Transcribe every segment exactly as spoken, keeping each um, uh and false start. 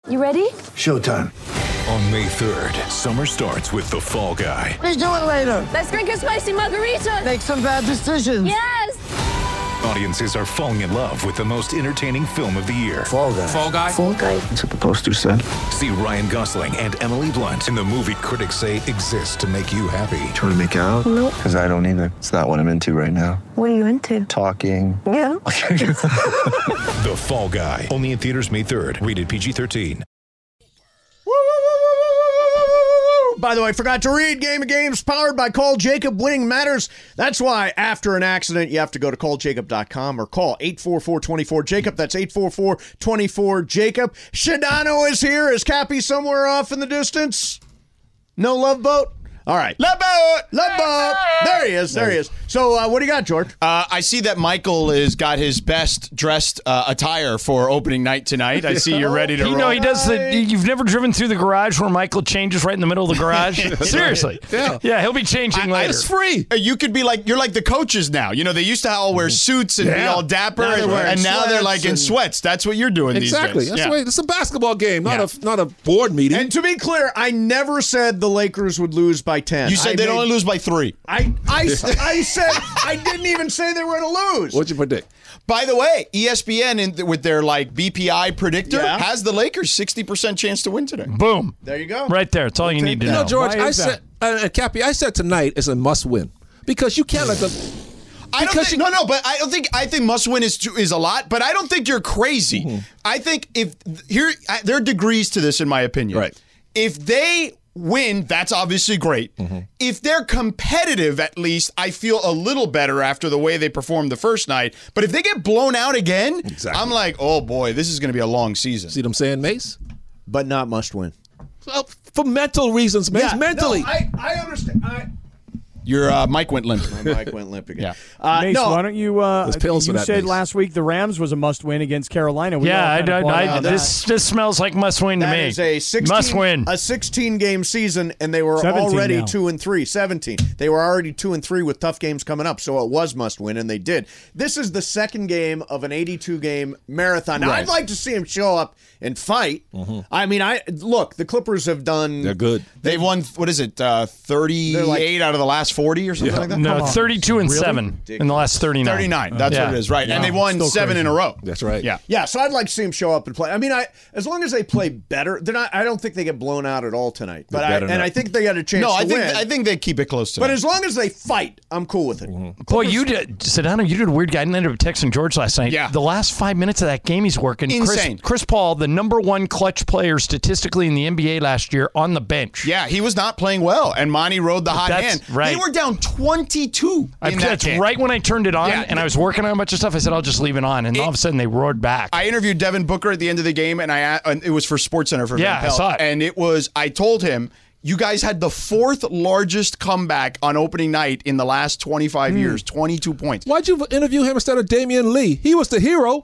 You ready? Showtime. On May third, summer starts with The Fall Guy. Let's do it later. Let's drink a spicy margarita. Make some bad decisions. Yes. Audiences are falling in love with the most entertaining film of the year. Fall Guy. Fall Guy? Fall Guy. That's what the poster said. See Ryan Gosling and Emily Blunt in the movie critics say exists to make you happy. Trying to make it out? Nope. Because I don't either. It's not what I'm into right now. What are you into? Talking. Yeah. The Fall Guy. Only in theaters May third. Rated P G thirteen. By the way, I forgot to read Game of Games powered by Call Jacob. Winning matters. That's why after an accident, you have to go to call jacob dot com or call eight four four, two four, Jacob. That's eight four four, two four, Jacob. Shadano is here. Is Cappy somewhere off in the distance? No Love Boat? All right. Love Boat! Love Boat! There he is. There he is. So uh, what do you got, George? Uh, I see that Michael has got his best dressed uh, attire for opening night tonight. I see you're ready to You roll. know, he does the. You've never driven through the garage where Michael changes right in the middle of the garage? Seriously. Yeah. Yeah, he'll be changing I- later. It's free. Uh, You could be like, you're like the coaches now. You know, they used to all wear suits and be Yeah. all dapper, Now they're and, wearing and now they're sweats like in and- sweats. That's what you're doing Exactly. these days. That's Yeah. the way. It's a basketball game, not Yeah. a not a board meeting. And to be clear, I never said the Lakers would lose by ten. You said I they'd made- only lose by three. I, I, I said I didn't even say they were going to lose. What'd you predict? By the way, E S P N in, with their like B P I predictor Yeah. has the Lakers sixty percent chance to win today. Boom. There you go. Right there. It's all you need to You know. know, George, Why I is said, uh, uh, Cappy, I said tonight is a must win because you can't let them. I don't Because think, you- no, no, but I don't think I think must win is too, is a lot, but I don't think you're crazy. Mm-hmm. I think if here I, there are degrees to this, in my opinion. Right. If they win, that's obviously great. Mm-hmm. If they're competitive, at least I feel a little better after the way they performed the first night. But if they get blown out again, Exactly. I'm like, oh boy, this is going to be a long season. See what I'm saying, Mace? But not must win. Well, for mental reasons, Mace. mentally. No, I, I understand. I, Your uh, mic went limp. my mic went limp again. Yeah. Uh, Mace, no, why don't you? Uh, There's pills for you that, said Mace. last week the Rams was a must-win against Carolina. We Yeah, all I, kinda I, bought I, into that. this this smells like must win to that me. is a sixteen, must win. a sixteen game season, and they were seventeen already now. two and three. seventeen. They were already two and three with tough games coming up, so it was must win, and they did. This is the second game of an eighty-two game marathon. Now, Right. I'd like to see him show up and fight. I mean, I look. The Clippers have done. They're good. They've won, what is it, uh, thirty-eight like- out of the last forty or something like that? No, Come on. thirty-two and Really? seven in the last thirty-nine. thirty-nine. That's Yeah. what it is, right? And they won Still seven crazy. in a row. That's right. Yeah. Yeah, so I'd like to see him show up and play. I mean, I as long as they play better, they're not. I don't think they get blown out at all tonight. But I, better and not. I think they got a chance No, to I think win. I think they keep it close to but that. as long as they fight, I'm cool with it. Boy, you did, Sedano, you did a weird guy. I ended up texting George last night. Yeah. The last five minutes of that game he's working. Insane. Chris, Chris Paul, the number one clutch player statistically in the N B A last year, on the bench. Yeah, he was not playing well, and Monty rode the hot That's hand. right. They were down twenty-two I, in that that's game. right when I turned it on, Yeah, and I was working on a bunch of stuff. I said, I'll just leave it on. And It- all of a sudden, they roared back. I interviewed Devin Booker at the end of the game, and I and it was for SportsCenter for Yeah, Van I Pelt, saw it. and it was. I told him, you guys had the fourth largest comeback on opening night in the last twenty-five years, twenty-two points. Why'd you interview him instead of Damian Lee? He was the hero.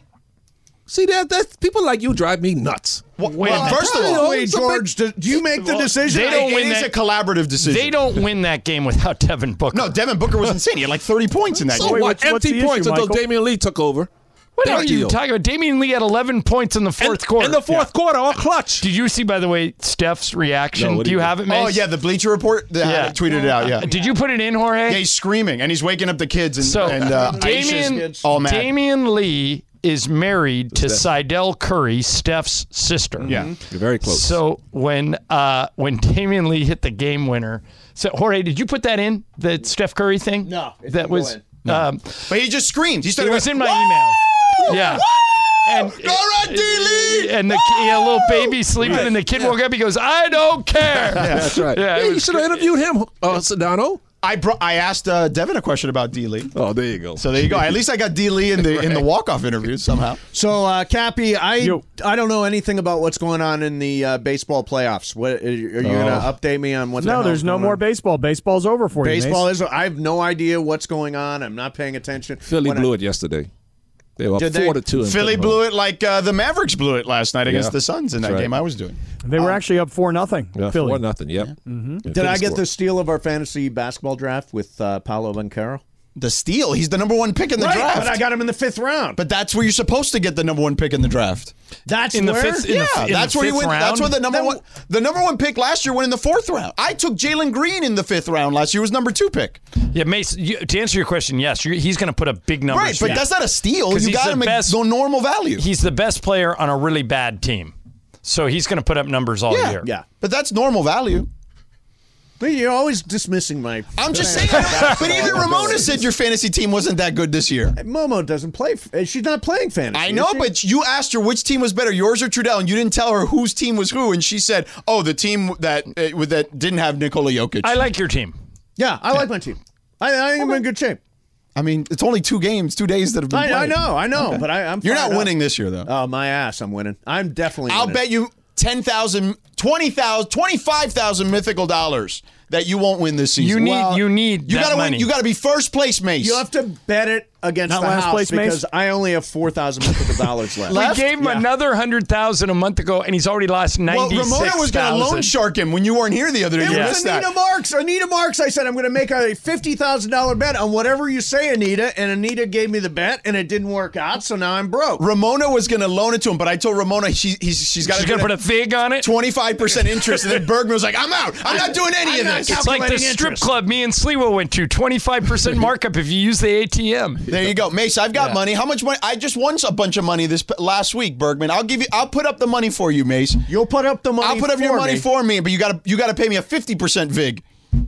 See that? That people like you drive me nuts. Well, Wait a well, minute. first of Well, all, Wait, it's a George, do, do you make the Well, decision? they don't it win is that- a collaborative decision. They don't win that game without Devin Booker. No, Devin Booker was insane. He had like thirty points in that So game. Wait, what? what's- what's Empty the points issue, until Michael? Damian Lee took over. What are Empty you deal. talking about? Damian Lee had eleven points in the fourth in, quarter. In the fourth quarter, all clutch. Did you see, by the way, Steph's reaction? No, what Do did you he do? have it, Mace? Oh yeah, the Bleacher Report that Yeah. tweeted it out. Yeah. Did you put it in, Jorge? Yeah, he's screaming and he's waking up the kids and, So, and uh, Damian, Aisha's all mad. Damian Lee is married to Steph. Seidel Curry, Steph's sister. Yeah. You're very close. So when uh, when Damian Lee hit the game winner, so Jorge, did you put that in the Steph Curry thing? No, it that didn't was. go Um, But he just screamed. He it started was going, in my "Woo! email. Yeah. And All right, D-Lee! and the yeah, little baby sleeping, and the kid woke up. He goes, "I don't care." That's right. Yeah, it Yeah, you was should have interviewed him, uh, Sedano. I bro- I asked uh, Devin a question about D. Lee. Oh, there you go. So there you go. At least I got D. Lee in the in the walk off interview somehow. So, uh, Cappy, I Yo. I don't know anything about what's going on in the uh, baseball playoffs. What are you going to update me on what's No, there's no more baseball. Baseball's over for you, baseball? Mace. Is I have no idea what's going on. I'm not paying attention. Philly When I- blew it yesterday. They were up Did they? four to two. in Philly Philly. blew it like uh, the Mavericks blew it last night against Yeah. the Suns in that That's right. game I was doing. They were actually up four nothing. Yeah, Philly. four nothing. Yep. Mm-hmm. Did I get the steal of our fantasy basketball draft with uh, Paolo Banchero? The steal. He's the number one pick in the right, draft. but I got him in the fifth round. But that's where you're supposed to get the number one pick in the draft. That's in the where? fifth. In Yeah, the, in that's the where you fifth win. That's round? where the number Then- one, the number one pick last year went in the fourth round. I took Jalen Green in the fifth round last year. He was number two pick. Yeah, Mace. You, to answer your question, yes, you're, he's going to put up big numbers. Right, but yeah. that's not a steal. 'Cause You he's got the him at best- no normal value. He's the best player on a really bad team, so he's going to put up numbers all yeah, year. Yeah. but that's normal value. But you're always dismissing my. I'm just saying. But even Ramona said your fantasy team wasn't that good this year. Momo doesn't play. f- She's not playing fantasy. I know, is she? but you asked her which team was better, yours or Trudell, and you didn't tell her whose team was who, and she said, "Oh, the team that uh, with- that didn't have Nikola Jokic." I like your team. yeah, I like my team. I, I think I'm in good shape. I mean, it's only two games, two days that have been I, played. I know, I know, but I, I'm. You're not fired up. winning this year, though. Oh my ass! I'm winning. I'm definitely. I'll winning. bet you ten thousand, twenty thousand, twenty-five thousand mythical dollars that you won't win this season. You need. Well, you need. You that gotta money. win. You gotta be first place, Mace. You have to bet it against Not the last house place, Mace? because I only have four thousand mythical dollars left. We gave him Yeah. another hundred thousand a month ago, and he's already lost well, ninety six Ramona was gonna loan shark him when you weren't here the other day. It You was missed Anita that. Marks. Anita Marks. I said I'm going to make a fifty thousand dollar bet on whatever you say, Anita. And Anita gave me the bet, and it didn't work out. So now I'm broke. Ramona was gonna loan it to him, but I told Ramona she he's, she's got She's gonna put a fig on it. twenty-five percent interest, and then Bergman was like, "I'm out. I'm not doing any I'm of not this." It's like the calculating strip interest. club me and Sliwa went to. twenty-five percent markup if you use the A T M. There you go, Mace. I've got Yeah. money. How much money? I just won a bunch of money this p- last week, Bergman. I'll give you. I'll put up the money for you, Mace. You'll put up the money. I'll put up for your money me. for me, but you got to you got to pay me a fifty percent vig.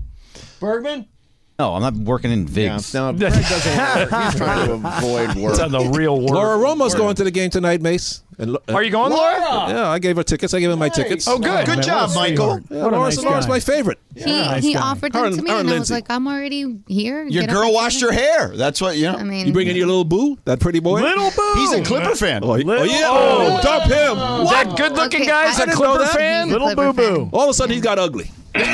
Bergman. No, I'm not working in Vigs. Yeah, no, Greg doesn't work. He's trying to avoid work. It's on the real world. Laura Romo's going to the game tonight, Mace. And, Lo- Are you going, Laura? Yeah, I gave her tickets. I gave her my tickets. Oh, good. Good man, job, what a Michael. sweetheart. Yeah, What a Laura's, nice Laura's guy. my favorite. He, nice he guy. offered Her them and- to me, her and and I Lindsay. was like, I'm already here. Your Get up girl and washed get your it. hair. That's what you know. I mean, You bringing your little boo, that pretty boy? Little boo. He's a Clipper fan. Oh, oh Little yeah. boo. Oh, dump him. Is that good looking Okay, guy? Is I a didn't Clipper know that. fan? He's a Little Clipper boo-boo. fan. All of a sudden, he's got ugly.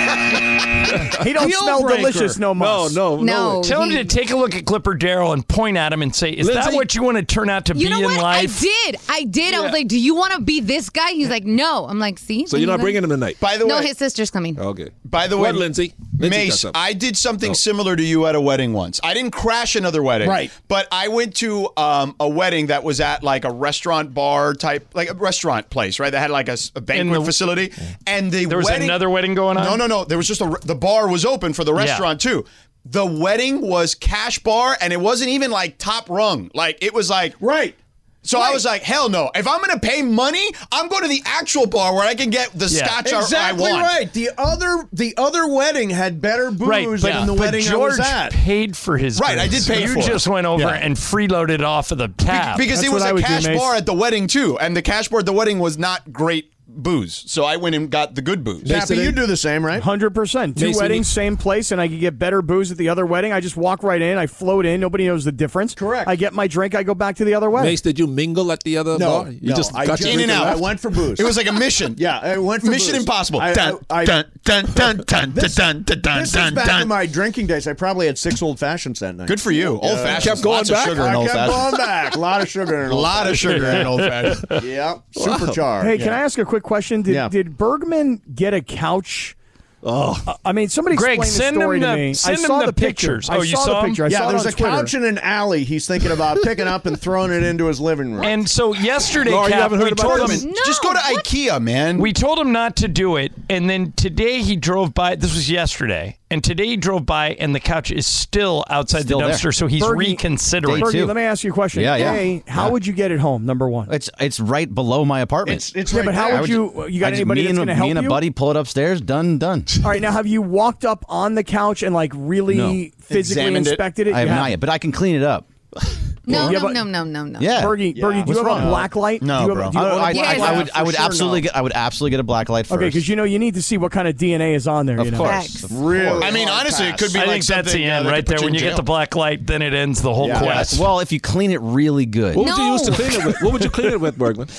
He don't Deal smell breaker. delicious no more. No, no, no. No. way. Tell him He- to take a look at Clipper Darrell and point at him and say, "Is that Lindsay? what you want to turn out to You be know in what? life?" I did. I did. I was like, do you want to be this guy? He's like, no. I'm like, see? So you're not bringing him tonight? By the No, way, his sister's coming. Okay. by the way, What, Lindsay? Lindsay got Mace, something. I did something similar to you at a wedding once. I didn't crash another wedding, Right. But I went to um, a wedding that was at like a restaurant bar type, like a restaurant place, right? That had like a, s- a banquet the- facility, and the There was wedding, another wedding going on? No, no, no. There was just a the bar was open for the restaurant too. The wedding was cash bar, and it wasn't even like top rung. Like it was like Right. So I was like, hell no. If I'm going to pay money, I'm going to the actual bar where I can get the Yeah. scotch I- Exactly I want. right. The other the other wedding had better booze Right, but, than the but wedding George I was at. paid for his Right, I booze. did pay you for it. just went over Yeah. and freeloaded off of the tab. Because That's it was what I a would do, cash Mace. bar at the wedding too, and the cash bar at the wedding was not great booze. So I went and got the good booze. Happy, you do the same, right? one hundred percent. Two Mason, weddings, same place, and I could get better booze at the other wedding. I just walk right in. I float in. Nobody knows the difference. Correct. I get my drink. I go back to the other wedding. Mace, did you mingle at the other No, bar? You no, just I got just- your In and drink out. I went for booze. It was like a mission. Yeah, I went for Mission booze. Impossible. I- Dun, I- dun, dun, dun, dun, This, dun, dun, dun, this is dun, back dun. in my drinking days. I probably had six old fashions that night. Good for you. Old fashioned. Kept going Lots back? of sugar in I old kept fashioned. going back. A lot of sugar in A it. lot of sugar in old fashioned. Yeah, supercharged. Hey, can yeah. I ask a quick question? Did, Yeah. did Bergman get a couch? Oh, I mean, somebody Greg, explain send the story him to the- me. send I him saw the the picture. pictures. I Oh, you saw saw the 'em? picture. I Yeah, saw there's it a on Twitter. couch in an alley he's thinking about picking up and throwing it into his living room. And so yesterday, Laura, you Cap, haven't heard we about told this? him No, Just go to what? IKEA, man. we told him not to do it, and then today he drove by. This was yesterday, and today he drove by, and the couch is still outside Still the there. dumpster. So he's Bergie- reconsidering. Day Bergie, two. let me ask you a question. Yeah, yeah. A, how Yeah. would you get it home? Number one. It's it's right below my apartment. it's it's Yeah, right but how there. would you? You got I just- anybody me that's and, going to help Me and a you? buddy pull it upstairs. Done, done. All right, now have you walked up on the couch and like really No. physically Examined it? inspected it? I have You not yet, but I can clean it up. No, Yeah, no, but- no, no, no, no. Yeah. Bergie, Bergie, do you What's have wrong? a black light? No, do you have, bro. Do you I, own a I, Yes. I, I would, For I would sure absolutely, no. get, I would absolutely get a black light first. Okay, because you know you need to see what kind of D N A is on there. of you know? course. Facts. Really I mean, hard honestly, it pass. could be I like think that's something, the uh, end that right could put there. you When in you get jail. the black light, then it ends the whole Yeah. quest. Well, if you clean it really good. What would you No. use to clean it with? What would you clean it with, Bergman?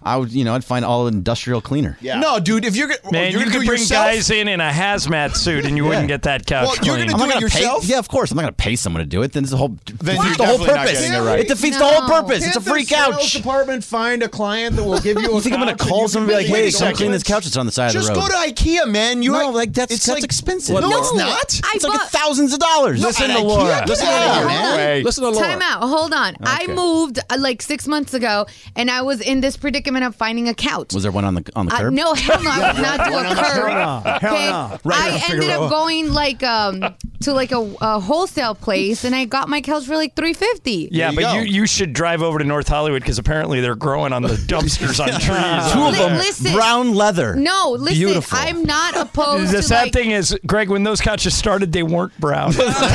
I would, you know, I'd find all industrial cleaner. Yeah. No, dude, if you're, Man, you're you gonna could do it bring yourself, guys in in a hazmat suit and you Yeah. wouldn't get that couch Well, you're clean. gonna I'm do not it gonna yourself? pay. Yeah, of course. I'm not going to pay someone to do it. Then it's the whole. Then defeats you're the whole definitely not purpose. getting it right. It defeats No. the whole purpose. Can't It's a free the sales couch. department find a client that will give you a You think I'm going couch to and call you someone and can be like, make "Hey, come it clean this seconds? couch that's on the side Just of the road"? go to IKEA, man. You No, like that's it's that's like, expensive. No, No. it's not. I It's like bought- thousands of dollars. Listen At to IKEA? Laura. Get Listen out to of here, Laura. man. Hey, listen to Laura. Time out. Hold on. I Okay. moved uh, like six months ago, and I was in this predicament of finding a couch. Was there one on the on the Uh, curb? no, hell no. I would not do a Hell curb. no. Hell Okay? no. I ended up going like um to like a, a wholesale place, and I got my couch for like three fifty. Yeah, you but go. you, you should drive over to North Hollywood because apparently they're growing on the dumpsters on trees. Two of Li- them, listen. brown leather. No, listen. Beautiful. I'm not opposed The to sad like. thing is, Greg, when those couches started, they weren't brown.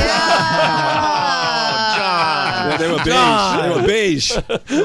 Yeah, they were beige. They were beige.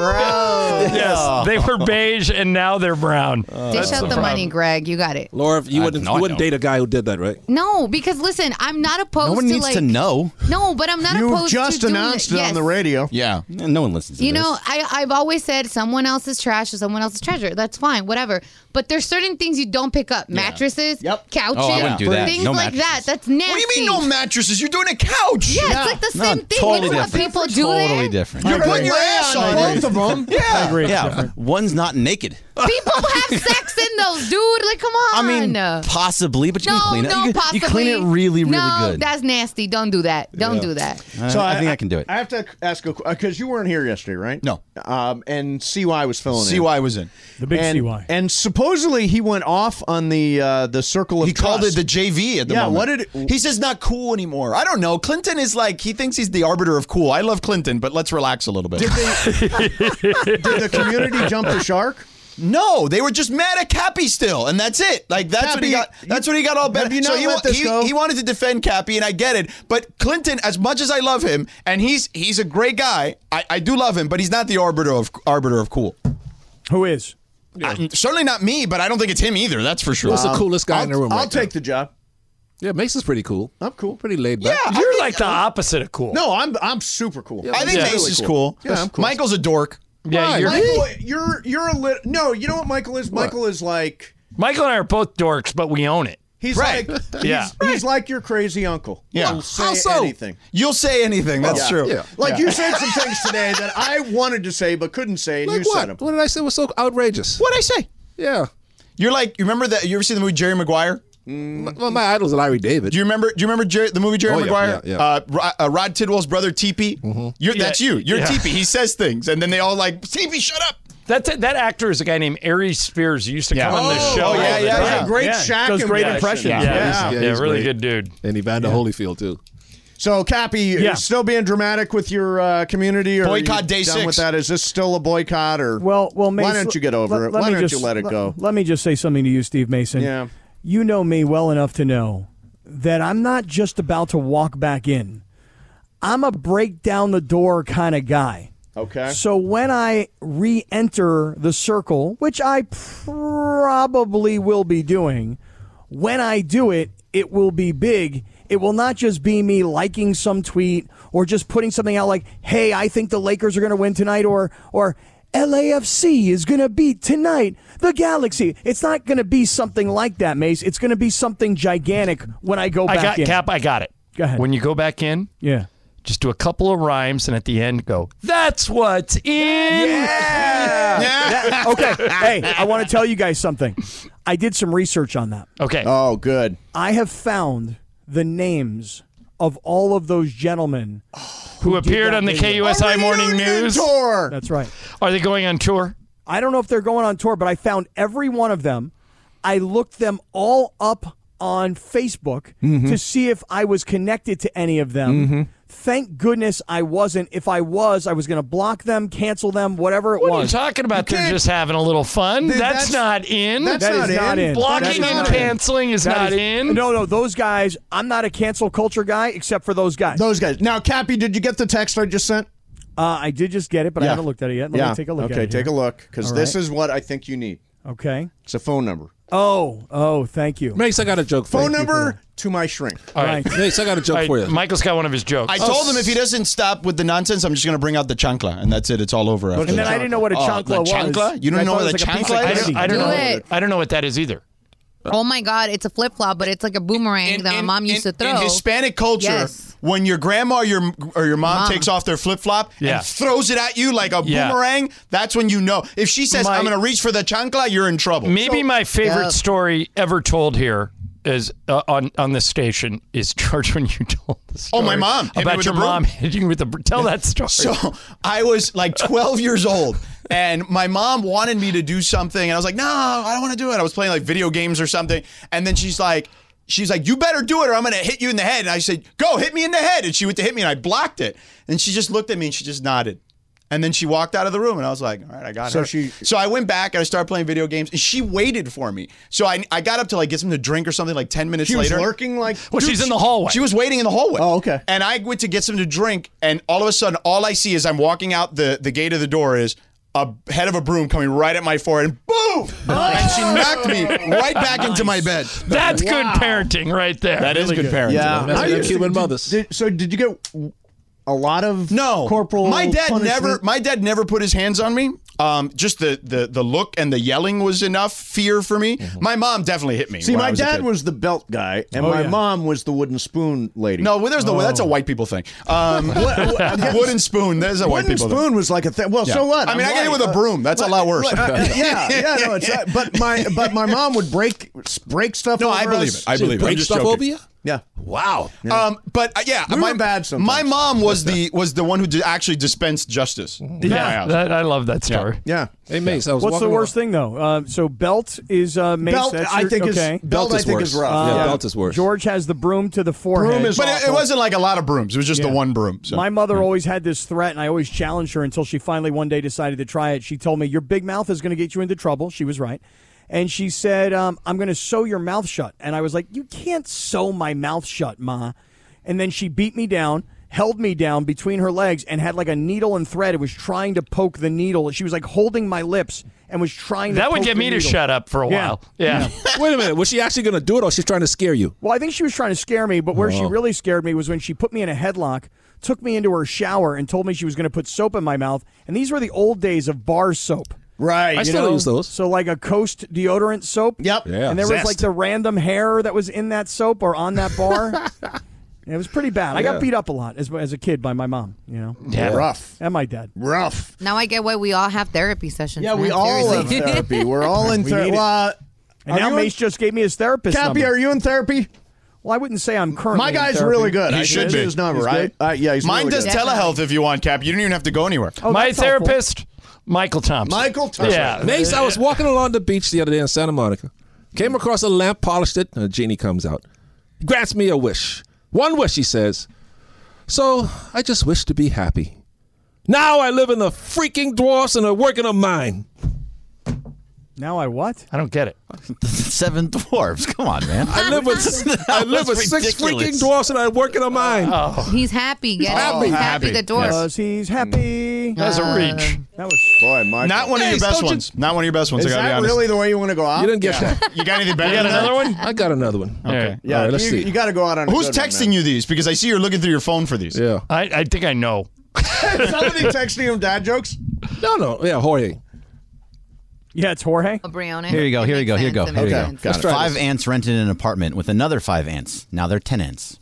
Yes, they were beige and now they're brown. Dish out the money, Greg. You got it. Laura, you I- wouldn't no, I you wouldn't don't. date a guy who did that, right? No, because listen, I'm not opposed No one to needs like. to know. No, but I'm not You've opposed just to doing announced it. it Yes. on the radio. Yeah. No one listens to You this. know, I, I've always said someone else's trash is someone else's treasure. That's fine, whatever. But there's certain things you don't pick up. Mattresses, Yep. couches, Oh, I wouldn't do that. things No like mattresses. that. That's nasty. What do you mean no mattresses? You're doing a couch. Yeah, it's like the No, same thing. totally you know different. what people do Totally there? different. You're putting your ass on both it. of them. I Yeah. agree. It's Yeah, different. one's not naked. People have sex in those, dude. Like, come on. I mean, possibly, but you no, can clean it. no, you, can, possibly. you clean it really, really no, good. that's nasty. Don't do that. Don't do that. I, So I think I, can do it. I have to ask a because you weren't here yesterday, right? No. Um, and C Y was filling in. C Y was in. The big and, C Y. And supposedly he went off on the uh, the circle of He called trust. it the J V at the Yeah, moment. what did it- he says? Not cool anymore. I don't know. Clinton is like he thinks he's the arbiter of cool. I love Clinton, but let's relax a little bit. Did, they, did the community jump the shark? No, they were just mad at Cappy still, and that's it. Like that's what he Cappy, got. That's what he got all bent. have you so not he, let wa- this he, go? he wanted to defend Cappy, and I get it. But Clinton, as much as I love him, and he's he's a great guy, I, I do love him, but he's not the arbiter of arbiter of cool. Who is? I- certainly not me, but I don't think it's him either. That's for sure. Who's the coolest guy I'll, in the room? I'll right take the job. now? Yeah, Mason's pretty cool. I'm cool. Pretty laid back. Yeah, I You're think- like the opposite of cool. No, I'm I'm super cool. I think Yeah. Mace is cool. Yeah, I'm cool. Michael's a dork. Yeah, Why? you're, Michael, you're you're a lit. No, you know what Michael is? Michael is like Michael and I are both dorks, but we own it. he's Right. like he's, Yeah. he's like your crazy uncle. Yeah. He'll say How so? anything. You'll say anything. That's Yeah. true. Yeah. Like you said some things today that I wanted to say but couldn't say, and Like you what? said them. What did I say was so outrageous? What'd I say? Yeah. You're like you remember that? You ever see the movie Jerry Maguire? Well, my idol's Larry David. Do you remember? Do you remember Jerry, the movie Jerry Oh, yeah, Maguire? yeah, yeah. Uh, Rod, uh, Rod Tidwell's brother Teepee. You're, Yeah, that's you. You're yeah. Teepee. He says things, and then they all like Teepee, shut up. That's it. That actor is a guy named Aries Spears. He used to Yeah. come on the Oh, show. oh, yeah, all the yeah, time. yeah. Great Yeah, Shaq does great impression. impressions. Yeah, Yeah, yeah, he's- yeah, he's really great. good dude. and Evander Holyfield too. So, Cappy, Yeah. you're still being dramatic with your uh, community, or are Boycott you day done six. with that? Is this still a boycott, or Well, well, Mason, why don't you get over it? Why me don't just- you let it let- go? Let me just say something to you, Steve Mason. Yeah. You know me well enough to know that I'm not just about to walk back in. I'm a break down the door kind of guy. Okay. So when I re-enter the circle, which I probably will be doing, when I do it, it will be big. It will not just be me liking some tweet or just putting something out like, hey, I think the Lakers are going to win tonight, or or L A F C is going to beat tonight the Galaxy. It's not going to be something like that, Mace. It's going to be something gigantic when I go I back got in. Cap. I got it. Go ahead. When you go back in, Yeah. just do a couple of rhymes, and at the end, go. That's what's in. That- okay. Hey, I want to tell you guys something. I did some research on that. Okay. Oh, good. I have found the names of all of those gentlemen Who did appeared that on the video. K U S I Morning Reunion News? tour. That's right. Are they going on tour? I don't know if they're going on tour, but I found every one of them. I looked them all up on Facebook to see if I was connected to any of them. Thank goodness I wasn't. If I was, I was going to block them, cancel them, whatever it What are you was. talking about? They're can't- just having a little fun. Th- That's, that's- not in. that's That not is not in. in. Blocking That is and not in. canceling is That not is- in. No, no, those guys, I'm not a cancel culture guy except for those guys. Those guys. Now, Cappy, did you get the text I just sent? Uh, I did just get it, but I Yeah. haven't looked at it yet. Let yeah. me take a look okay, at it. take here. a look, because All this right. is what I think you need. Okay. It's a phone number. Oh, oh, thank you. Mace, I got a joke for Phone you. number to my shrink. All right. Mace, I got a joke All right, for you. Michael's got one of his jokes. I told him if he doesn't stop with the nonsense, I'm just going to bring out the chancla, and that's it. It's all over. After And then that. I didn't know what a Oh, chancla the was. chancla? You don't I know thought what it the was like a piece of chancla I is? candy. don't, I don't Do know. it. I don't know what that is either. Oh my God, it's a flip flop, but it's like a boomerang that my mom used in, to throw. In Hispanic culture, Yes. when your grandma or your, or your mom, Mom. takes off their flip flop Yeah. and throws it at you like a Yeah. boomerang, that's when you know. If she says, My- I'm going to reach for the chancla, you're in trouble. Maybe my favorite Yeah. story ever told here is uh, on on this station is George when you told the story. Oh, my mom hit me about with your the broom. mom hitting you with the br- tell that story. So I was like twelve years old, and my mom wanted me to do something, and I was like, no, I don't want to do it. I was playing like video games or something, and then she's like, she's like, you better do it or I'm going to hit you in the head. And I said, go hit me in the head. And she went to hit me, and I blocked it. And she just looked at me, and she just nodded. And then she walked out of the room, and I was like, all right, I got So her. she- so I went back, and I started playing video games, and she waited for me. So I, I got up to like get something to drink or something like ten minutes She was later. lurking like. well, she's in the hallway. She was waiting in the hallway. Oh, okay. And I went to get something to drink, and all of a sudden, all I see as I'm walking out the, the gate of the door is a head of a broom coming right at my forehead, and boom! And she knocked me right back into my bed. That's good parenting right there. That is good parenting. Yeah. That's I good used to- Cuban did- mothers. did- so did you get a lot of No, corporal? My dad punishment? never. My dad never put his hands on me. Um, just the, the the look and the yelling was enough fear for me. My mom definitely hit me. See, when I my was a dad kid. was the belt guy, and Oh, my yeah. mom was the wooden spoon lady. No, well, there's no. That's a white people thing. Um, wooden spoon. There's a white wooden people spoon thing. was like a thing. Well, so what? I mean, I'm I get it white. with a broom. That's a lot worse. Uh, uh, yeah, yeah, no, it's not. But my but my mom would break break stuff. No, over I believe us. it. I believe it. I'm Break just stuff joking. over you? Yeah. Wow. Um, but uh, yeah, We my were bad sometimes. My mom was the was the one who did actually dispensed justice. in my yeah, house. that, I love that story. Yeah. Hey, Mace, I was What's the walking worst thing though? Uh, so belt is uh, Mace. Belt, that's I your- think is okay. belt. Belt I is think worse. is rough. Yeah, yeah. belt is worse. George has the broom to the forehead. Broom is But it, it wasn't like a lot of brooms. It was just Yeah. the one broom. So. My mother always had this threat, and I always challenged her until she finally one day decided to try it. She told me, your big mouth is going to get you into trouble. She was right. And she said, um, I'm going to sew your mouth shut. And I was like, you can't sew my mouth shut, Ma. And then she beat me down, held me down between her legs, and had like a needle and thread. It was trying to poke the needle. She was like holding my lips and was trying to That would poke get the me to needle. shut up for a Yeah. while. Yeah. Wait a minute. Was she actually going to do it, or she's trying to scare you? Well, I think she was trying to scare me, but where she Oh. really scared me was when she put me in a headlock, took me into her shower, and told me she was going to put soap in my mouth. And these were the old days of bar soap. Right. I You still know? use those. So like a Coast deodorant soap. Yep. Yeah. And there was Zest. like the random hair that was in that soap or on that bar. It was pretty bad. I Yeah. got beat up a lot as, as a kid by my mom, you know, Yeah. Rough. and my dad. Rough. Now I get why we all have therapy sessions. Yeah, we man. all have Seriously. therapy. We're all in We therapy. need it. Well, And are now you Mace just gave me his therapist in, Cappy, number. are you in therapy? Well, I wouldn't say I'm currently My in guy's therapy. really good. He I should gave be. you his number, He's right? good? Uh, yeah, he's Mine really does good. Definitely. telehealth if you want, Cap. You don't even have to go anywhere. Oh, My that's helpful. therapist, Michael Thompson. Michael Thompson. Yeah. Mace, I was walking along the beach the other day in Santa Monica. Came across a lamp, polished it, and a genie comes out. He grants me a wish. One wish, he says. So I just wish to be happy. Now I live in the freaking dwarfs and I work in a mine. Now I what? I don't get it. Seven dwarves. Come on, man. I live with I live with was six ridiculous. freaking dwarfs and I work in a mine. He's happy. Get Happy. it? He's happy. Happy. The door. Because he's happy. That's a reach. That was Boy, Michael. Not one of your Hey, best don't you- ones. Not one of your best ones. Is I gotta be that honest. really the way you want to go out? You didn't get that. You got anything better? You got than that? another one? I got another one. Okay. Yeah, All right, let's you, see. you got to go out on a Who's good one, texting man. you these? Because I see you're looking through your phone for these. Yeah. I, I think I know. Somebody texting him dad jokes? No, no. Yeah, Jorge. yeah, it's Jorge. A Brianna. Here you go. Here you go. Here you go. It Here you makes go. sense. Got it. try Five this. ants rented an apartment with another five ants. Now they're ten ants.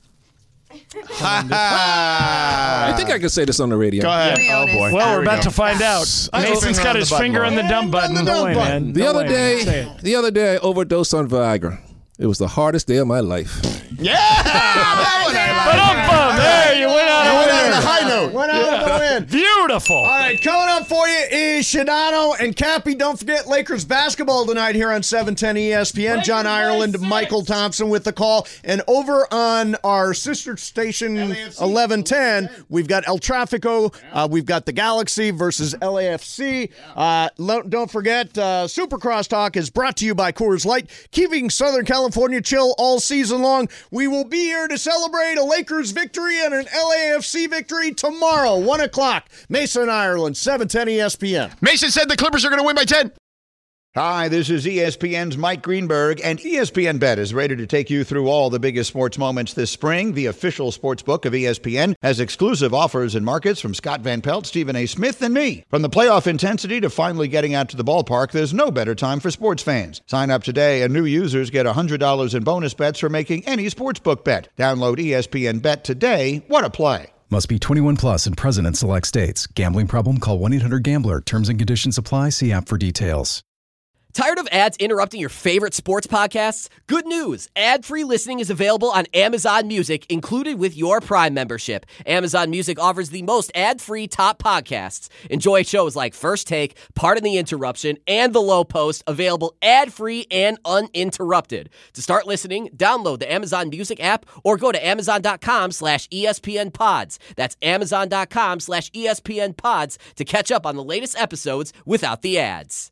I think I could say this on the radio. Go ahead. Very Oh honest. boy. Well, Here we're we about go. to find out. I have Mason's finger got on his the button, finger on the Roy. dumb button. No way, man. The No other way, man. Say day, it. the other day, I overdosed on Viagra. It was the hardest day of my life. Yeah, that one I like. Ba-dum-bum. There, you went out You on went a out on a winner. high note. Went out on the win. Beautiful. All right, coming up for you is Shadano and Cappy. Don't forget Lakers basketball tonight here on seven ten E S P N. John Ireland, Michael Thompson with the call. And over on our sister station eleven ten, we've got El Tráfico. Uh, we've got the Galaxy versus L A F C. Uh, lo- don't forget, uh, Supercross Talk is brought to you by Coors Light, keeping Southern California chill all season long. We will be here to celebrate a Lakers victory and an L A F C victory tomorrow, one o'clock. Mason, Ireland, seven ten E S P N. Mason said the Clippers are going to win by ten. Hi, this is E S P N's Mike Greenberg, and E S P N Bet is ready to take you through all the biggest sports moments this spring. The official sports book of E S P N has exclusive offers and markets from Scott Van Pelt, Stephen A. Smith, and me. From the playoff intensity to finally getting out to the ballpark, there's no better time for sports fans. Sign up today, and new users get one hundred dollars in bonus bets for making any sportsbook bet. Download E S P N Bet today. What a play. Must be twenty-one plus and present in select states. Gambling problem? Call one eight hundred gambler. Terms and conditions apply. See app for details. Tired of ads interrupting your favorite sports podcasts? Good news. Ad-free listening is available on Amazon Music, included with your Prime membership. Amazon Music offers the most ad-free top podcasts. Enjoy shows like First Take, Pardon the Interruption, and The Low Post, available ad-free and uninterrupted. To start listening, download the Amazon Music app or go to amazon.com slash ESPN pods. That's amazon.com slash ESPN pods to catch up on the latest episodes without the ads.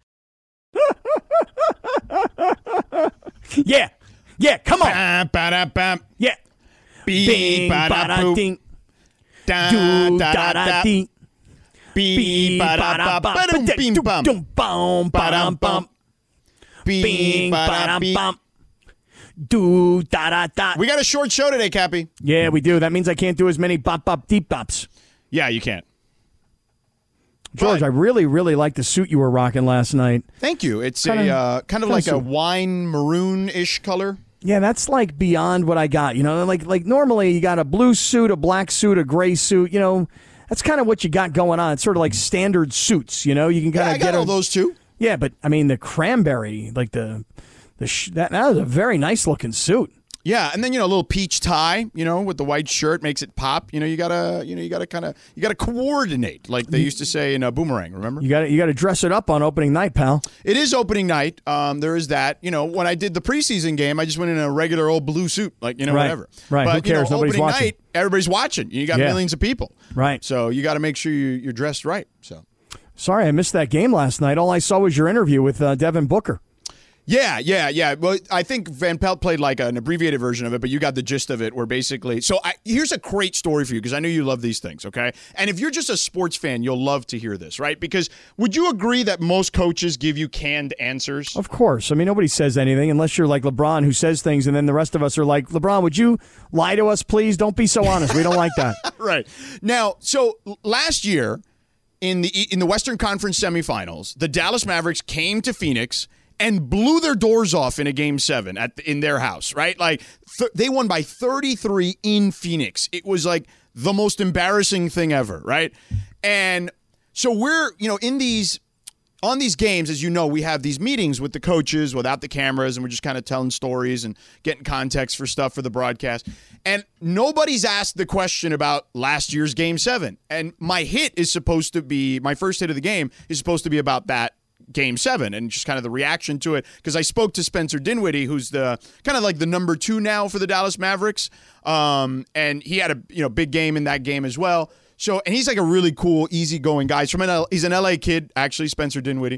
Yeah. Yeah, come on. Bam, ba-da, bam. Yeah. Bing, ba-da, ding. Da, Do, da, da, da, da, da. ding. Bing, ba-da, ba, ba-dum, bing, bum. Dum, bum, ba-dum, bum. Bing, ba-da, bing. bum. Do, da, da, da. We got a short show today, Cappy. Yeah, we do. That means I can't do as many bop, bop, deep bops. Yeah, you can't. George, But- I really, really like the suit you were rocking last night. Thank you. It's Kinda- a uh, kind of kinda like a suit. wine maroon-ish color. Yeah, that's like beyond what I got. You know, like like normally you got a blue suit, a black suit, a gray suit. You know, that's kind of what you got going on. It's sort of like standard suits. You know, you can kind Yeah, of I got get all a- those too. Yeah, but I mean the cranberry, like the the sh- that that was a very nice looking suit. Yeah, and then you know a little peach tie, you know, with the white shirt makes it pop. You know, you gotta, you know, you gotta kind of, you gotta coordinate, like they used to say in a Boomerang. Remember? You got to you got to dress it up on opening night, pal. It is opening night. Um, there is that. You know, when I did the preseason game, I just went in a regular old blue suit, like you know, Right. whatever. Right. But Who cares? You know, Nobody's opening watching. night, everybody's watching. You got Yeah. millions of people. Right. So you got to make sure you, you're dressed right. So. Sorry, I missed that game last night. All I saw was your interview with uh, Devin Booker. Yeah, yeah, yeah. Well, I think Van Pelt played like an abbreviated version of it, but you got the gist of it where basically. So I, here's a great story for you because I know you love these things, okay? And if you're just a sports fan, you'll love to hear this, right? Because would you agree that most coaches give you canned answers? Of course. I mean, nobody says anything unless you're like LeBron who says things, and then the rest of us are like, LeBron, would you lie to us, please? Don't be so honest. We don't like that. Right. Now, so last year in the in the Western Conference semifinals, the Dallas Mavericks came to Phoenix and blew their doors off in a game seven at in their house, right? Like th- they won by thirty-three in Phoenix. It was like the most embarrassing thing ever, right? And so we're, you know, in these on these games, as you know, we have these meetings with the coaches without the cameras, and we're just kind of telling stories and getting context for stuff for the broadcast. And nobody's asked the question about last year's game seven. And my hit is supposed to be, my first hit of the game is supposed to be about that game seven and just kind of the reaction to it. Because I spoke to Spencer Dinwiddie, who's the kind of like the number two now for the Dallas Mavericks. Um, and he had a you know big game in that game as well. So, and he's like a really cool, easygoing guy. He's from an L- he's an L A kid, actually, Spencer Dinwiddie.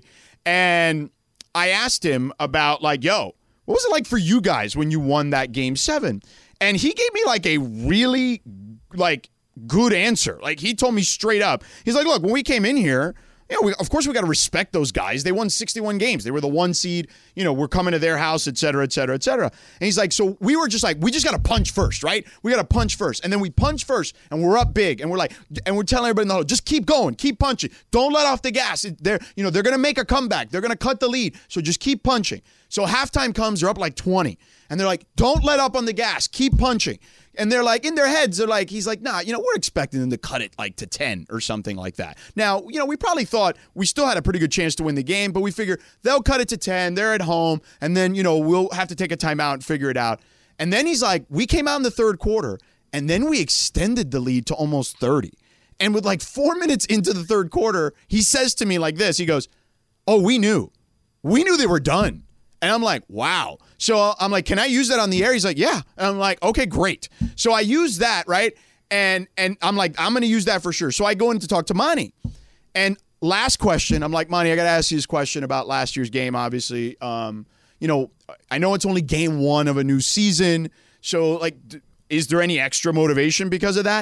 And I asked him about like, yo, what was it like for you guys when you won that game seven? And he gave me like a really like good answer. Like he told me straight up. He's like, look, when we came in here, you know, we, of course we got to respect those guys. They won sixty-one games. They were the one seed. You know, we're coming to their house, et cetera, et cetera, et cetera. And he's like, so we were just like, we just got to punch first, right? We got to punch first. And then we punch first, and we're up big. And we're like, and we're telling everybody in the huddle, just keep going, keep punching. Don't let off the gas. They're, you know, they're going to make a comeback. They're going to cut the lead. So just keep punching. So halftime comes, they're up like twenty. And they're like, don't let up on the gas. Keep punching. And they're like, in their heads, they're like, he's like, nah, you know, we're expecting them to cut it like to ten or something like that. Now, you know, we probably thought we still had a pretty good chance to win the game, but we figure they'll cut it to ten. They're at home. And then, you know, we'll have to take a timeout and figure it out. And then he's like, we came out in the third quarter, and then we extended the lead to almost thirty. And with like four minutes into the third quarter, he says to me like this, he goes, oh, we knew. We knew they were done. And I'm like, wow. So I'm like, can I use that on the air? He's like, yeah. And I'm like, okay, great. So I use that, right? And and I'm like, I'm going to use that for sure. So I go in to talk to Monty. And last question, I'm like, Monty, I got to ask you this question about last year's game, obviously. Um, you know, I know it's only game one of a new season. So, like, d- is there any extra motivation because of that?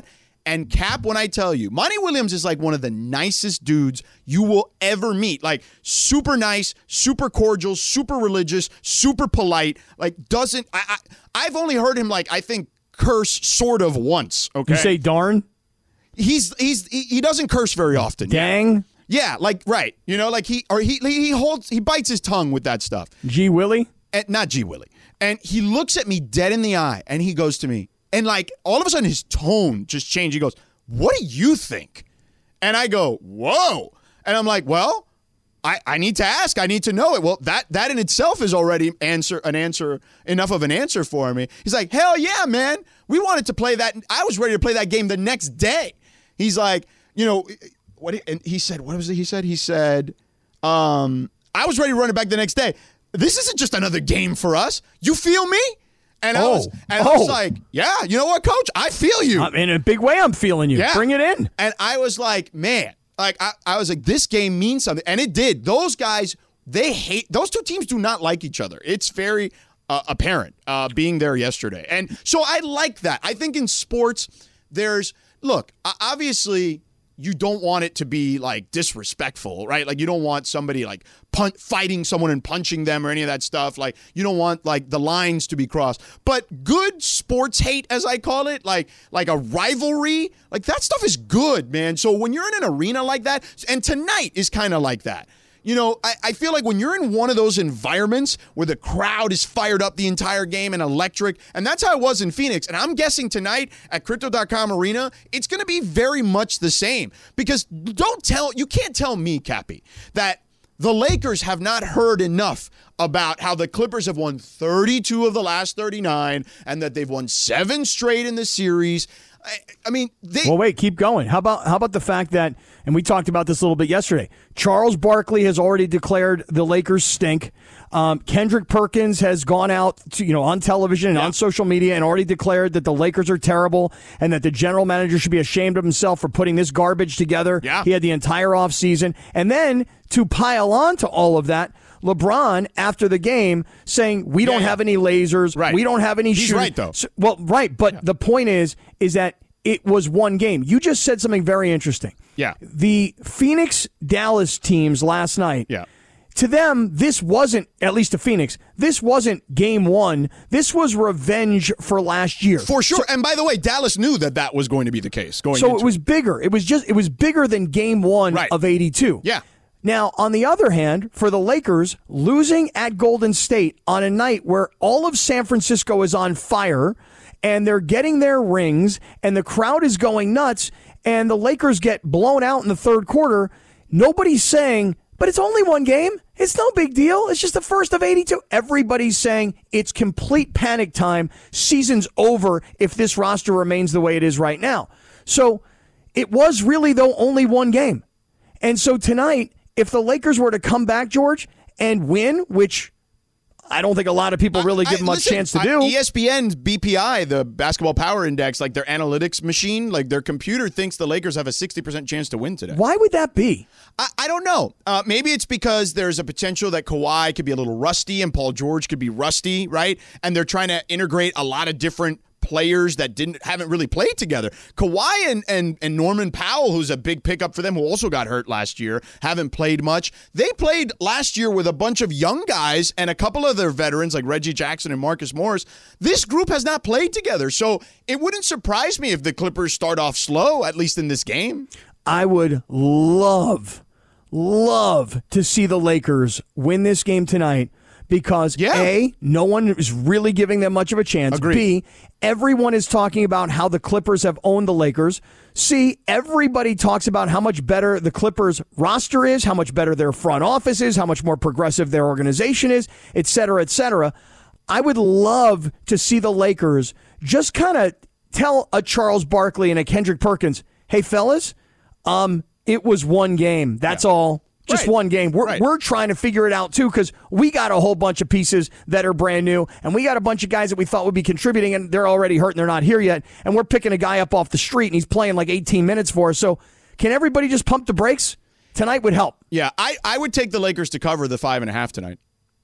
And Cap, when I tell you, Monty Williams is like one of the nicest dudes you will ever meet. Like super nice, super cordial, super religious, super polite. Like doesn't I, I I've only heard him like I think curse sort of once. Okay, You say darn? He's he's he, he doesn't curse very often. Dang. Yeah, like right. You know, like he or he he holds he bites his tongue with that stuff. G Willie? And, not G Willie. And he looks at me dead in the eye and he goes to me. And like all of a sudden his tone just changed. He goes, "What do you think?" And I go, "Whoa." And I'm like, "Well, I, I need to ask. I need to know it." Well, that that in itself is already answer an answer enough of an answer for me. He's like, "Hell yeah, man. We wanted to play that. I was ready to play that game the next day." He's like, you know, what and he said, what was it he said? He said, um, I was ready to run it back the next day. This isn't just another game for us. You feel me? And, oh. I, was, and oh. I was like, yeah, you know what, Coach? I feel you. In a big way, I'm feeling you. Yeah. Bring it in. And I was like, man, like I, I was like, this game means something. And it did. Those guys, they hate, those two teams do not like each other. It's very uh, apparent uh, being there yesterday. And so I like that. I think in sports, there's, look, obviously you don't want it to be like disrespectful, right? Like you don't want somebody like pun- fighting someone and punching them or any of that stuff. Like you don't want like the lines to be crossed. But good sports hate, as I call it, like like a rivalry, like that stuff is good, man. So when you're in an arena like that, and tonight is kind of like that. You know, I, I feel like when you're in one of those environments where the crowd is fired up the entire game and electric, and that's how it was in Phoenix, and I'm guessing tonight at Crypto dot com Arena, it's going to be very much the same. Because don't tell, you can't tell me, Cappy, that the Lakers have not heard enough about how the Clippers have won thirty-two of the last thirty-nine and that they've won seven straight in the series. I, I mean, they. Well, wait, keep going. How about how about the fact that, and we talked about this a little bit yesterday, Charles Barkley has already declared the Lakers stink. Um, Kendrick Perkins has gone out to, you know, on television and yeah. on social media and already declared that the Lakers are terrible and that the general manager should be ashamed of himself for putting this garbage together. Yeah. He had the entire offseason. And then to pile on to all of that, LeBron, after the game, saying, we don't yeah, yeah. have any lasers. Right. We don't have any He's shooting. right, though. So, well, right. But yeah. the point is, is that it was one game. You just said something very interesting. Yeah. The Phoenix-Dallas teams last night, yeah. to them, this wasn't, at least to Phoenix, this wasn't game one. This was revenge for last year. For sure. So, and by the way, Dallas knew that that was going to be the case. Going so into it was bigger. It was just, it was bigger than game one right. of eighty-two. Yeah. Now, on the other hand, for the Lakers, losing at Golden State on a night where all of San Francisco is on fire and they're getting their rings and the crowd is going nuts and the Lakers get blown out in the third quarter, nobody's saying, but it's only one game. It's no big deal. It's just the first of eighty-two. Everybody's saying it's complete panic time. Season's over if this roster remains the way it is right now. So it was really, though, only one game. And so tonight, if the Lakers were to come back, George, and win, which I don't think a lot of people really give I, much listen, chance to do. E S P N's B P I, the Basketball Power Index, like their analytics machine, like their computer thinks the Lakers have a sixty percent chance to win today. Why would that be? I, I don't know. Uh, maybe it's because there's a potential that Kawhi could be a little rusty and Paul George could be rusty, right? And they're trying to integrate a lot of different players that didn't haven't really played together. Kawhi and, and and Norman Powell, who's a big pickup for them, who also got hurt last year, haven't played much. They played last year with a bunch of young guys and a couple of their veterans like Reggie Jackson and Marcus Morris. This group has not played together, so it wouldn't surprise me if the Clippers start off slow, at least in this game. I would love, love to see the Lakers win this game tonight. Because, yeah. A, no one is really giving them much of a chance. Agreed. B, everyone is talking about how the Clippers have owned the Lakers. C, everybody talks about how much better the Clippers roster is, how much better their front office is, how much more progressive their organization is, et cetera, et cetera. I would love to see the Lakers just kind of tell a Charles Barkley and a Kendrick Perkins, hey, fellas, um, it was one game. That's yeah. all. Just right. one game. We're right. we're trying to figure it out, too, because we got a whole bunch of pieces that are brand new, and we got a bunch of guys that we thought would be contributing, and they're already hurt, and they're not here yet, and we're picking a guy up off the street, and he's playing like eighteen minutes for us. So can everybody just pump the brakes? Tonight would help. Yeah, I, I would take the Lakers to cover the five and a half tonight.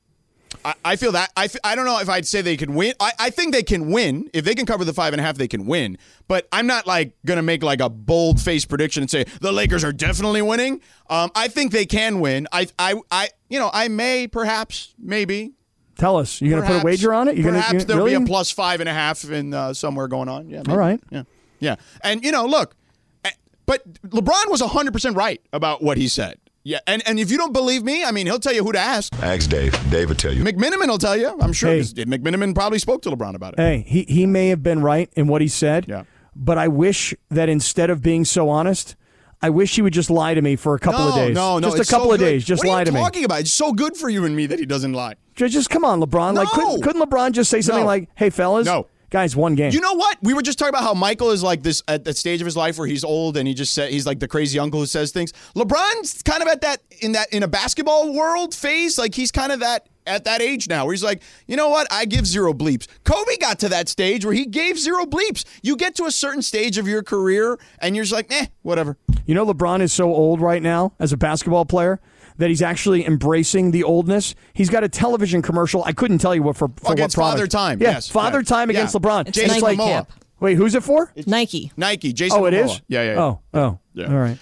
I, I feel that. I, f- I don't know if I'd say they can win. I, I think they can win. If they can cover the five and a half, they can win. But I'm not like going to make like a bold-faced prediction and say the Lakers are definitely winning. Um, I think they can win. I, I, I, you know, I may, perhaps, maybe. Tell us. You're going to put a Perhaps- wager on it? You're Perhaps gonna, you there'll really? be a plus five and a half in uh, somewhere going on. Yeah. maybe. All right. Yeah. Yeah. And, you know, look, eh, but LeBron was one hundred percent right about what he said. Yeah. And, and if you don't believe me, I mean, he'll tell you who to ask. Ask Dave. Dave will tell you. McMiniman will tell you. I'm sure Hey. 'cause McMiniman probably spoke to LeBron about it. Hey, he, he may have been right in what he said, Yeah. but I wish that instead of being so honest, I wish he would just lie to me for a couple no, of days. No, no, Just it's a couple so of good. days. Just what lie are to you me. talking about? It's so good for you and me that he doesn't lie. Just, just come on, LeBron. Like, No. couldn't, couldn't LeBron just say something No. like, hey, fellas, No. guys, one game. You know what? We were just talking about how Michael is like this at that stage of his life where he's old and he just said he's like the crazy uncle who says things. LeBron's kind of at that in that in a basketball world phase. Like he's kind of that at that age now where he's like, you know what? I give zero bleeps. Kobe got to that stage where he gave zero bleeps. You get to a certain stage of your career and you're just like, eh, whatever. You know, LeBron is so old right now as a basketball player that he's actually embracing the oldness. He's got a television commercial. I couldn't tell you what for, for Against what product. Father Time, Yeah, yes, Father right. Time against Yeah. LeBron. It's Jason like, Momoa. Wait, who's it for? Nike. Nike, Jason Oh, it Momoa. is? Yeah, yeah, yeah. Oh, oh. Yeah. All right.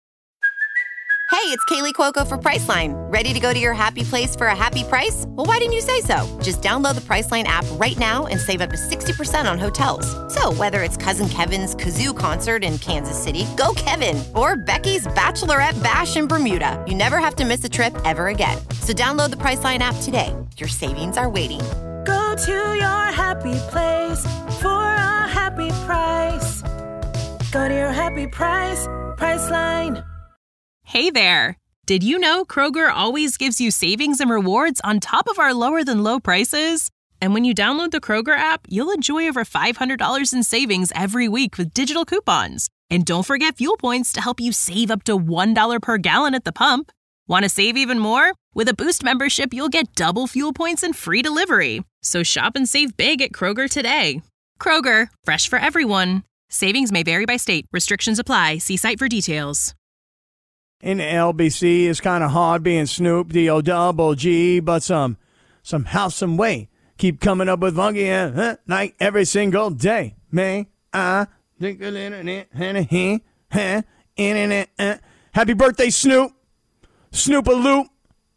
Hey, it's Kaylee Cuoco for Priceline. Ready to go to your happy place for a happy price? Well, why didn't you say so? Just download the Priceline app right now and save up to sixty percent on hotels. So whether it's Cousin Kevin's Kazoo concert in Kansas City, go Kevin, or Becky's Bachelorette Bash in Bermuda, you never have to miss a trip ever again. So download the Priceline app today. Your savings are waiting. Go to your happy place for a happy price. Go to your happy price, Priceline. Hey there! Did you know Kroger always gives you savings and rewards on top of our lower than low prices? And when you download the Kroger app, you'll enjoy over five hundred dollars in savings every week with digital coupons. And don't forget fuel points to help you save up to one dollar per gallon at the pump. Want to save even more? With a Boost membership, you'll get double fuel points and free delivery. So shop and save big at Kroger today. Kroger, fresh for everyone. Savings may vary by state. Restrictions apply. See site for details. In L B C, it's kind of hard being Snoop D O double G, but some somehow, some way, keep coming up with funky and huh, like every single day. May I think a little bit, huh, huh, internet, uh. Happy birthday, Snoop. Snoop a loop.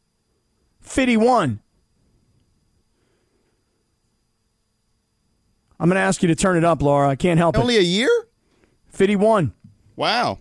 fifty-one. I'm going to ask you to turn it up, Laura. I can't help Only it. a year? fifty-one. Wow.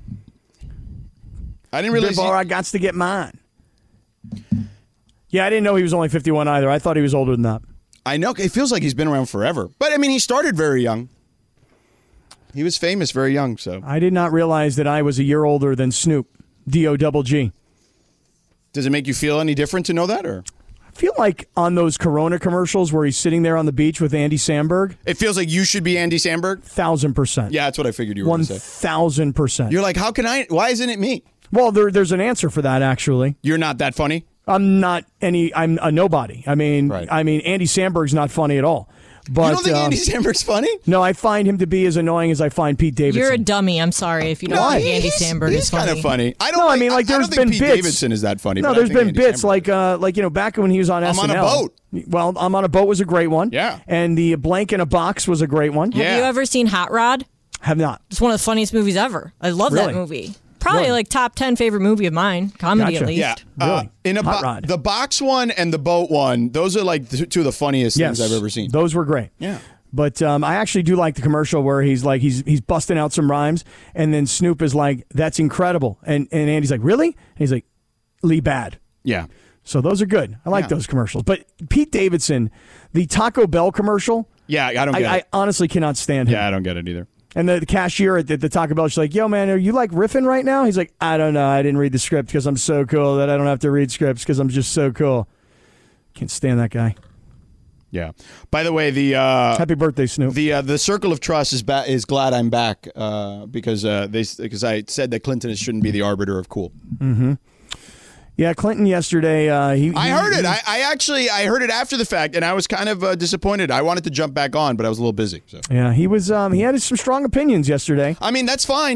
I didn't realize. Laura, I got to get mine. Yeah, I didn't know he was only fifty-one either. I thought he was older than that. I know. It feels like he's been around forever. But, I mean, he started very young. He was famous very young, so. I did not realize that I was a year older than Snoop, D O double G. Does it make you feel any different to know that, or? I feel like on those Corona commercials where he's sitting there on the beach with Andy Samberg. It feels like you should be Andy Samberg? Thousand percent. Yeah, that's what I figured you were One going to say. thousand percent. You're like, how can I? Why isn't it me? Well, there, there's an answer for that, actually. You're not that funny? I'm not any. I'm a nobody. I mean, Right. I mean, Andy Samberg's not funny at all. But, you don't think um, Andy Samberg's funny? No, I find him to be as annoying as I find Pete Davidson. You're a dummy. I'm sorry if you don't No, think he- Andy he's- Samberg he's is funny. kind of funny. I don't. No, I like- mean, like, I don't there's think been Pete bits. Davidson is that funny. No, but I there's think been Andy bits Samberg- like, uh, like you know, back when he was on I'm S N on L. a boat. Well, I'm on a boat was a great one. Yeah. And the Blank in a Box was a great one. Have you ever seen Hot Rod? Have not. It's one of the funniest movies ever. I love Really? that movie. Probably Really? like top ten favorite movie of mine. Comedy Gotcha. at least. Yeah, uh, in a Hot bo- Rod. the box one and the boat one. Those are like the, two of the funniest Yes, things I've ever seen. Those were great. Yeah. But um, I actually do like the commercial where he's like he's he's busting out some rhymes, and then Snoop is like, "That's incredible," and and Andy's like, "Really?" And he's like, "Lee bad." Yeah. So those are good. I like Yeah. those commercials. But Pete Davidson, the Taco Bell commercial. Yeah, I don't get I, it. I honestly cannot stand him. Yeah, I don't get it either. And the, the cashier at the, the Taco Bell, she's like, "Yo, man, are you like riffing right now?" He's like, "I don't know. I didn't read the script because I'm so cool that I don't have to read scripts because I'm just so cool." Can't stand that guy. Yeah. By the way, the uh, Happy birthday, Snoop. the uh, the Circle of Trust is ba- is glad I'm back uh, because uh, they because I said that Clinton shouldn't be the arbiter of cool. Mm-hmm. Yeah, Clinton yesterday. Uh, he, I he- heard it. he- I, I actually I heard it after the fact, and I was kind of uh, disappointed. I wanted to jump back on, but I was a little busy. So Yeah, he was. Um, he had some strong opinions yesterday. I mean, that's fine.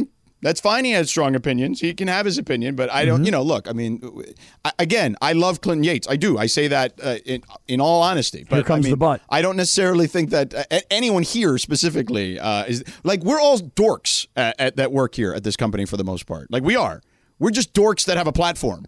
That's fine. He has strong opinions. He can have his opinion, but I don't, Mm-hmm. you know, look, I mean, I, again, I love Clinton Yates. I do. I say that uh, in, in all honesty. But Here comes I mean, the but. I don't necessarily think that uh, anyone here specifically uh, is like, we're all dorks at, at, that work here at this company for the most part. Like, we are. We're just dorks that have a platform.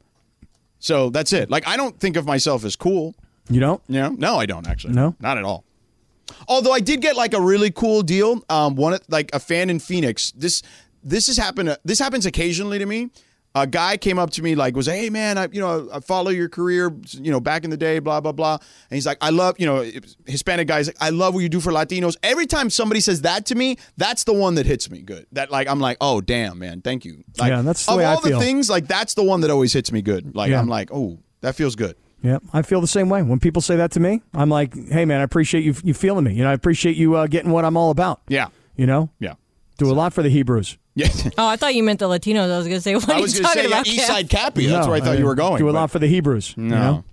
So that's it. Like, I don't think of myself as cool. You don't? You know? No, I don't actually. No? Not at all. Although I did get like a really cool deal. Um, one like a fan in Phoenix. This this has happened. This happens occasionally to me. A guy came up to me like was, hey man, I you know I follow your career, you know back in the day, blah blah blah. And he's like, I love you know Hispanic guys. Like, I love what you do for Latinos. Every time somebody says that to me, that's the one that hits me good. That like I'm like, oh damn man, thank you. Like, Yeah, that's the of way I all the feel. things. Like that's the one that always hits me good. Like Yeah. I'm like, oh, that feels good. Yeah, I feel the same way. When people say that to me, I'm like, hey, man, I appreciate you you feeling me. You know, I appreciate you uh, getting what I'm all about. Yeah. You know? Yeah. Do a lot for the Hebrews. Yeah. Oh, I thought you meant the Latinos. I was going to say, what I are was you gonna talking say, yeah, about? East Cap? Side Cappy. That's No, where I thought I you were going. Do a but- lot for the Hebrews. No. You know?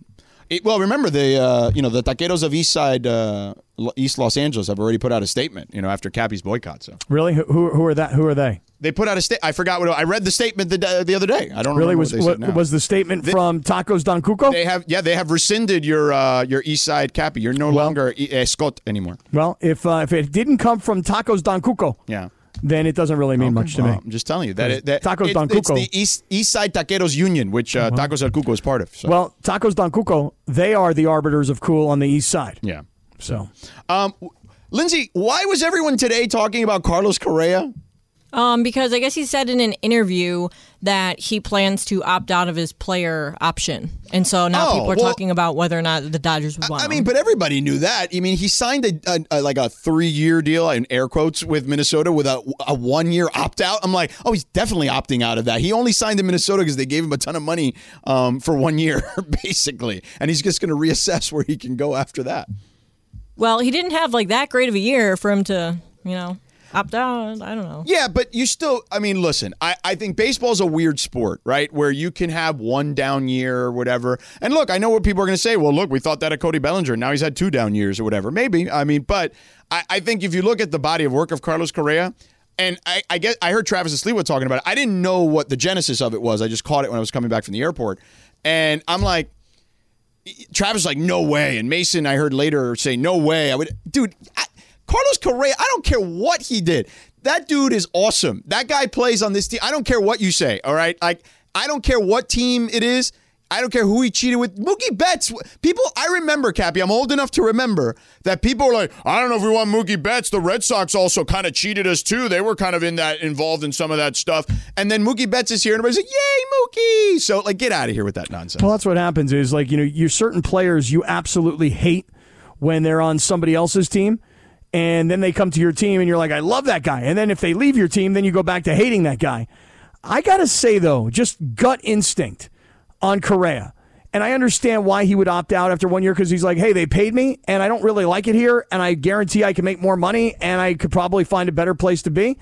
It, well, remember the uh, you know the taqueros of East Side uh, Lo- East Los Angeles have already put out a statement. You know after Cappy's boycott. So Really? Who, who who are that? Who are they? they put out a state. I forgot what I read the statement the, the other day. I don't Really? remember Was what they said what, now. was the statement They- from Tacos Don Cuco? They have yeah they have rescinded your uh, your East Side Cappy. You're no longer e- Escot anymore. Well, if uh, if it didn't come from Tacos Don Cuco, Yeah. then it doesn't really mean much to Well, me. I'm just telling you that, it, that Tacos it- Don it's Cuco. the East East Side Taqueros Union, which uh, Tacos El Cuco is part of. So. Well, Tacos Don Cuco, they are the arbiters of cool on the east side. Yeah. So, um, Lindsay, why was everyone today talking about Carlos Correa? Um, because I guess he said in an interview that he plans to opt out of his player option. And so now Oh, people are well- talking about whether or not the Dodgers would want I him. mean, but everybody knew that. I mean, he signed a, a, a like a three-year deal in air quotes with Minnesota with a, a one-year opt-out. I'm like, oh, he's definitely opting out of that. He only signed in Minnesota because they gave him a ton of money um, for one year, basically, and he's just going to reassess where he can go after that. Well, he didn't have like that great of a year for him to, you know, opt out. I don't know. Yeah, but you still, I mean, listen, I, I think baseball's a weird sport, right? Where you can have one down year or whatever. And look, I know what people are going to say. Well, look, we thought that of Cody Bellinger. Now he's had two down years or whatever. Maybe. I mean, but I, I think if you look at the body of work of Carlos Correa, and I, I get, I heard Travis Aslewa talking about it. I didn't know what the genesis of it was. I just caught it when I was coming back from the airport. And I'm like, Travis was like, no way. And Mason, I heard later say, no way. I would, dude, I, Carlos Correa, I don't care what he did. That dude is awesome. That guy plays on this team. I don't care what you say, all right? Like, I don't care what team it is. I don't care who he cheated with. Mookie Betts, people, I remember, Cappy, I'm old enough to remember that people were like, I don't know if we want Mookie Betts. The Red Sox also kind of cheated us too. They were kind of in that, involved in some of that stuff. And then Mookie Betts is here and everybody's like, yay, Mookie. So, like, get out of here with that nonsense. well, that's what happens is like, you know, you're certain players you absolutely hate when they're on somebody else's team. And then they come to your team and you're like, I love that guy. And then if they leave your team, then you go back to hating that guy. I got to say, though, just gut instinct on Correa. And I understand why he would opt out after one year because he's like, hey, they paid me and I don't really like it here. And I guarantee I can make more money and I could probably find a better place to be.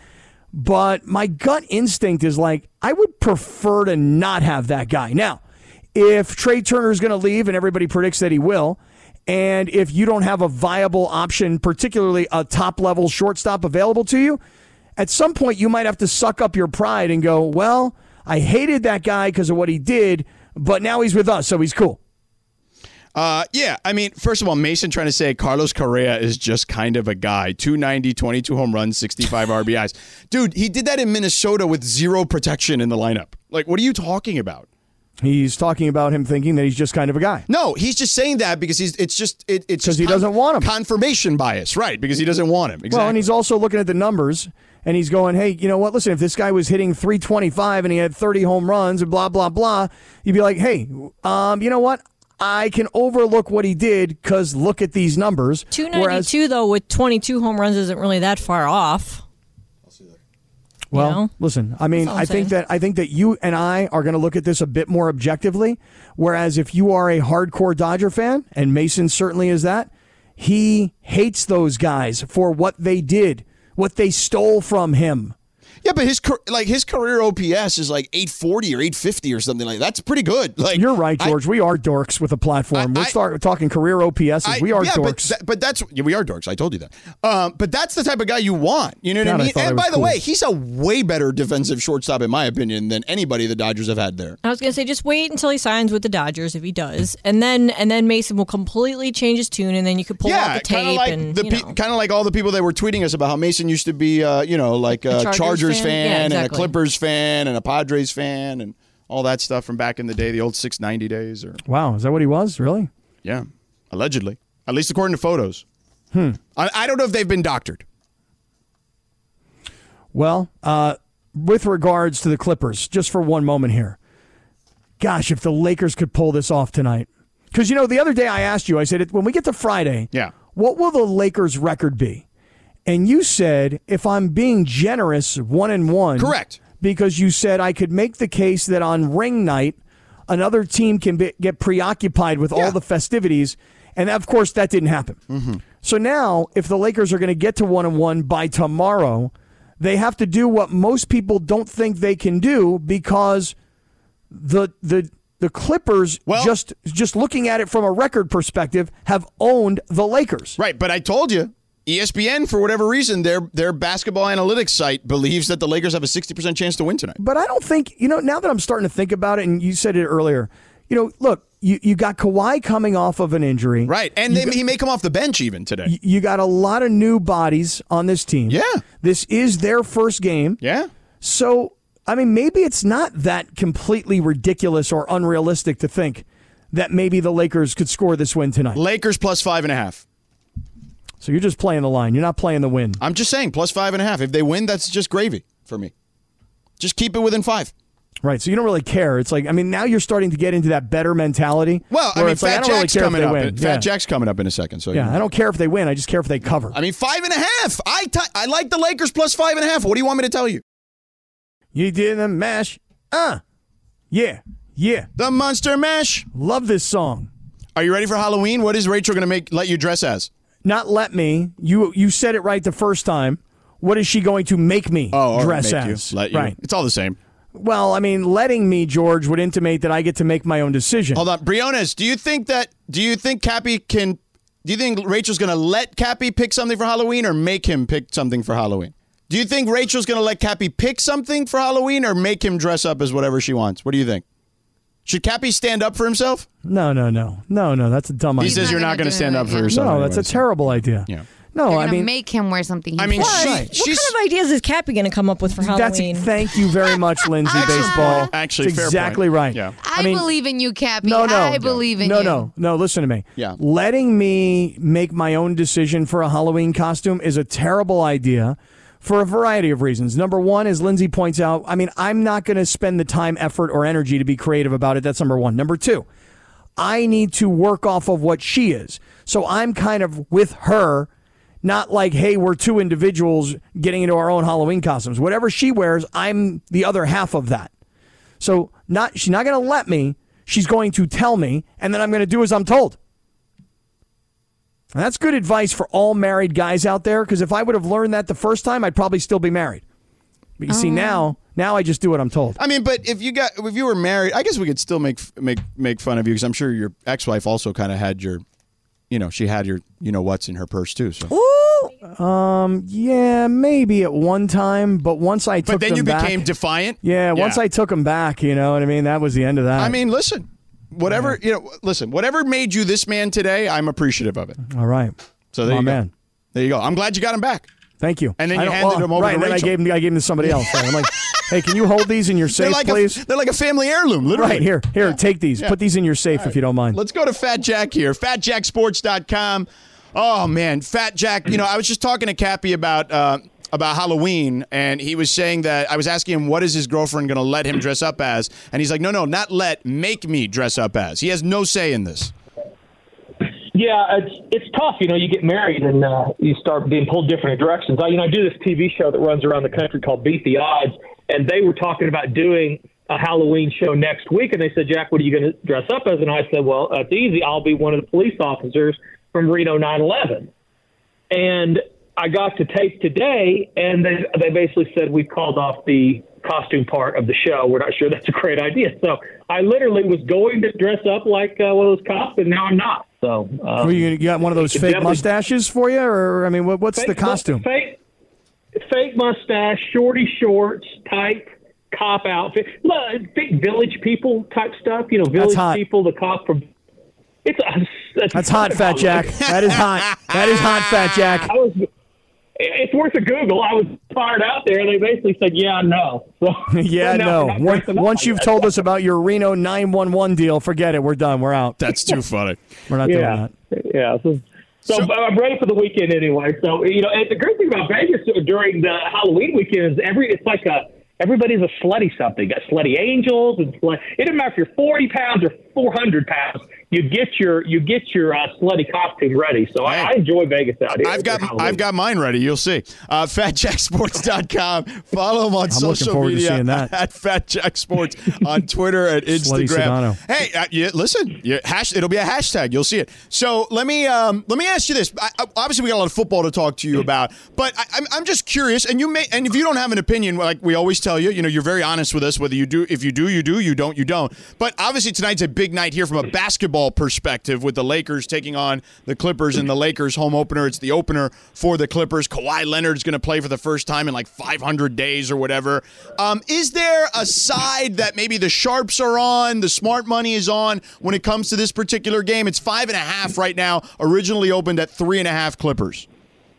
But my gut instinct is like, I would prefer to not have that guy. Now, if Trey Turner is going to leave and everybody predicts that he will, and if you don't have a viable option, particularly a top-level shortstop available to you, at some point you might have to suck up your pride and go, well, I hated that guy because of what he did, but now he's with us, so he's cool. Uh, yeah, I mean, first of all, Mason trying to say Carlos Correa is just kind of a guy. two ninety, twenty-two home runs, sixty-five R B Is. Dude, he did that in Minnesota with zero protection in the lineup. Like, what are you talking about? He's talking about him thinking that he's just kind of a guy. No, he's just saying that because he's it's just it, it's because just he con- doesn't want him. Confirmation bias, right? Because he doesn't want him. Exactly. Well, and he's also looking at the numbers, and he's going, hey, you know what? Listen, if this guy was hitting three twenty-five and he had thirty home runs and blah, blah, blah, you'd be like, hey, um, you know what? I can overlook what he did because look at these numbers. two ninety-two, though, with twenty-two home runs isn't really that far off. Well, know? listen, I mean, That's all I'm I think saying. that I think that you and I are going to look at this a bit more objectively. Whereas if you are a hardcore Dodger fan, and Mason certainly is that, he hates those guys for what they did, what they stole from him. Yeah, but his car- like his career O P S is like eight forty or eight fifty or something like that. That's pretty good. Like You're right, George. I, we are dorks with a platform. We're start talking career O P Ss. I, we are yeah, dorks. But, that, but that's yeah, we are dorks. I told you that. Um, but that's the type of guy you want. You know what God, I mean? I And I by the cool. way, he's a way better defensive shortstop, in my opinion, than anybody the Dodgers have had there. I was going to say, just wait until he signs with the Dodgers if he does, and then and then Mason will completely change his tune, and then you could pull out Yeah, the tape kind of like and the you pe- know. kind of like all the people that were tweeting us about how Mason used to be, uh, you know, like a, A Chargers Chargers, fan? fan, Yeah, and a exactly. Clippers fan and a Padres fan and all that stuff from back in the day, the old six ninety days. Or Wow, is that what he was? Really? yeah, allegedly, at least according to photos. Hmm. I, I don't know if they've been doctored. Well, uh, with regards to the Clippers, just for one moment here. Gosh, if the Lakers could pull this off tonight. Because, you know, the other day I asked you, I said, when we get to Friday, yeah, what will the Lakers record be? And you said, if I'm being generous, one and one. Correct. Because you said I could make the case that on ring night, another team can be, get preoccupied with all the festivities. And, of course, that didn't happen. Mm-hmm. So now, if the Lakers are going to get to one and one by tomorrow, they have to do what most people don't think they can do because the the the Clippers, just just looking at it from a record perspective, have owned the Lakers. Right, but I told you, E S P N, for whatever reason, their their basketball analytics site believes that the Lakers have a sixty percent chance to win tonight. But I don't think, you know, now that I'm starting to think about it, and you said it earlier, you know, look, you, you got Kawhi coming off of an injury. Right, and You they, got- he may come off the bench even today. You got a lot of new bodies on this team. Yeah. This is their first game. Yeah. So, I mean, maybe it's not that completely ridiculous or unrealistic to think that maybe the Lakers could score this win tonight. Lakers plus five and a half. So you're just playing the line. You're not playing the win. I'm just saying, plus five and a half. If they win, that's just gravy for me. Just keep it within five. Right. So you don't really care. It's like, I mean, now you're starting to get into that better mentality. Well, I where mean, it's like, Fat I don't really Jack's care if coming they up. win. Fat Yeah. Jack's coming up in a second. So Yeah, you know. I don't care if they win. I just care if they cover. I mean, five and a half. I t- I like the Lakers plus five and a half. What do you want me to tell you? You did the mash. Uh. Yeah. Yeah. The Monster Mash. Love this song. Are you ready for Halloween? What is Rachel going to make let you dress as? Not let me. You you said it right the first time. What is she going to make me Oh, all right, dress make you, as? let you. Right. It's all the same. Well, I mean, letting me, George, would intimate that I get to make my own decision. Hold on, Briones. Do you think that? Do you think Cappy can? Do you think Rachel's going to let Cappy pick something for Halloween, or make him pick something for Halloween? Do you think Rachel's going to let Cappy pick something for Halloween, or make him dress up as whatever she wants? What do you think? Should Cappy stand up for himself? No, no, no, no, no. That's a dumb He idea. says you're not going to stand up for yourself. No, anyway, that's a so- terrible idea. Yeah. No, You're I gonna mean, make him wear something. He I mean, wants. she- What she's kind of ideas is Cappy going to come up with for that's Halloween? thank you very much, Lindsay. Baseball. Actually, That's fair exactly point. right. Yeah. I, mean, believe in you, Cappy. No, no, I believe in no, you. no, no. Listen to me. Yeah. Letting me make my own decision for a Halloween costume is a terrible idea for a variety of reasons. Number one, as Lindsay points out, I mean, I'm not going to spend the time, effort, or energy to be creative about it. That's number one. Number two, I need to work off of what she is. So I'm kind of with her, not like, hey, we're two individuals getting into our own Halloween costumes. Whatever she wears, I'm the other half of that. So not she's not going to let me. She's going to tell me, and then I'm going to do as I'm told. And that's good advice for all married guys out there, because if I would have learned that the first time, I'd probably still be married. But you see, now, now I just do what I'm told. I mean, but if you got if you were married, I guess we could still make make make fun of you because I'm sure your ex-wife also kind of had your, you know, she had your you know what's in her purse too. So. Um, yeah, maybe at one time, but once I took But then them you back, became defiant. Yeah, once Yeah. I took them back, you know what I mean? That was the end of that. I mean, listen, whatever you know, listen, whatever made you this man today, I'm appreciative of it. All right. So there My you man. go. There you go. I'm glad you got him back. Thank you. And then I you don't- handed well, him over right, to and then I Rachel. gave him, I gave him to somebody else. So I'm like, hey, can you hold these in your They're safe, like please? a they're like a family heirloom, literally. Right, here, here, take these. Yeah. Put these in your safe All if you don't mind. Let's go to Fat Jack here. fat jack sports dot com. Oh man, Fat Jack. You know, I was just talking to Cappy about uh, about Halloween, and he was saying that I was asking him what is his girlfriend going to let him dress up as, and he's like, no, no, not let, make me dress up as. He has no say in this. Yeah, it's it's tough. You know, you get married and uh, you start being pulled different directions. I, you know, I do this T V show that runs around the country called Beat the Odds, and they were talking about doing a Halloween show next week, and they said, Jack, what are you going to dress up as? And I said, well, it's easy. I'll be one of the police officers from Reno nine eleven. And I got to tape today, and they they basically said we've called off the costume part of the show. We're not sure that's a great idea. So I literally was going to dress up like uh, one of those cops, and now I'm not. So um, Were you, you got one of those fake definitely- mustaches for you, or I mean, what, what's Fake the costume? mu- Fake, fake mustache, shorty shorts, type cop outfit. Look, think Village People type stuff. You know, Village hot. People, the cop from. It's a, that's, That's hot, Fat Jack. That is hot. That is hot, Fat Jack. I was. It's worth a Google. I was fired out there, and they basically said, "Yeah, no." So, yeah, so no. we're not Once, dressing up once like you've that. told us about your Reno nine one one deal, forget it. We're done. We're out. That's too funny. We're not yeah, doing that. yeah. So, so, but I'm ready for the weekend anyway. So you know, and the great thing about Vegas during the Halloween weekend is every it's like a everybody's a slutty something. Got slutty angels and slut. It doesn't matter if you're forty pounds or four hundred pounds. You get your you get your uh, slutty costume ready. So I, I enjoy Vegas out here. I've got for I've got mine ready. You'll see. Uh, fat jack sports dot com. Follow him on I'm looking social forward to media seeing that. at Fat Jack Sports on Twitter and Slutty Instagram. Sedano. Hey, uh, you, listen, you, hash, it'll be a hashtag. You'll see it. So let me um, let me ask you this. I, I, obviously, we got a lot of football to talk to you about, but I, I'm I'm just curious. And you may and if you don't have an opinion, like we always tell you, you know, you're very honest with us. Whether you do, if you do, you do. You don't, you don't. But obviously, tonight's a big night here from a basketball perspective, with the Lakers taking on the Clippers in the Lakers home opener. It's the opener for the Clippers. Kawhi Leonard's going to play for the first time in like five hundred days or whatever. Um, is there a side that maybe the sharps are on, the smart money is on when it comes to this particular game? It's five and a half right now, originally opened at three and a half Clippers.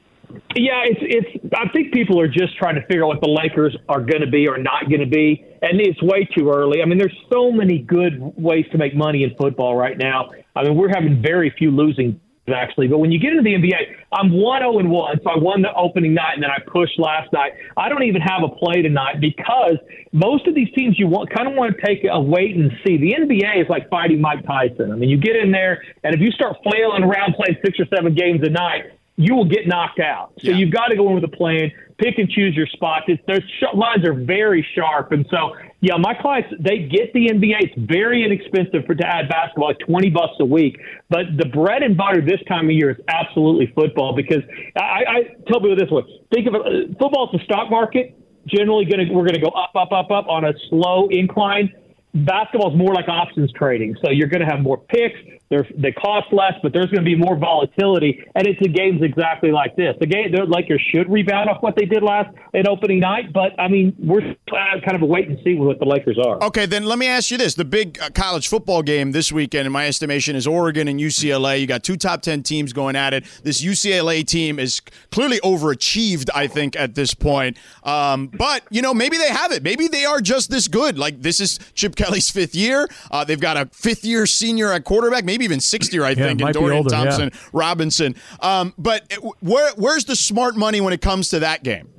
Yeah, it's it's. I think people are just trying to figure out what the Lakers are going to be or not going to be, and it's way too early. I mean, there's so many good ways to make money in football right now. I mean, we're having very few losing actually, but when you get into the N B A, I'm one oh and one, so I won the opening night and then I pushed last night. I don't even have a play tonight because most of these teams you want kind of want to take a wait and see. The N B A is like fighting Mike Tyson. I mean, you get in there, and if you start flailing around playing six or seven games a night, you will get knocked out. So yeah. You've got to go in with a plan, pick and choose your spots. It's, their sh- lines are very sharp. And so, yeah, my clients, they get the N B A. It's very inexpensive for to add basketball, like twenty bucks a week. But the bread and butter this time of year is absolutely football, because I, I tell people this way. Think of it, uh, football's the stock market. Generally, gonna we're going to go up, up, up, up on a slow incline. Basketball is more like options trading. So you're going to have more picks. They're, they cost less, but there's going to be more volatility. And it's a games exactly like this. The game, the Lakers should rebound off what they did last at opening night. But, I mean, we're kind of a wait and see what the Lakers are. Okay, then let me ask you this. The big uh, college football game this weekend, in my estimation, is Oregon and U C L A. You got two top ten teams going at it. This U C L A team is clearly overachieved, I think, at this point. Um, but, you know, maybe they have it. Maybe they are just this good. Like, this is Chip Kelly's fifth year. Uh, they've got a fifth-year senior at quarterback, maybe even sixth year, I Yeah, think, in might be Dorian older, Thompson yeah. Robinson. Um, but it- where, where's the smart money when it comes to that game?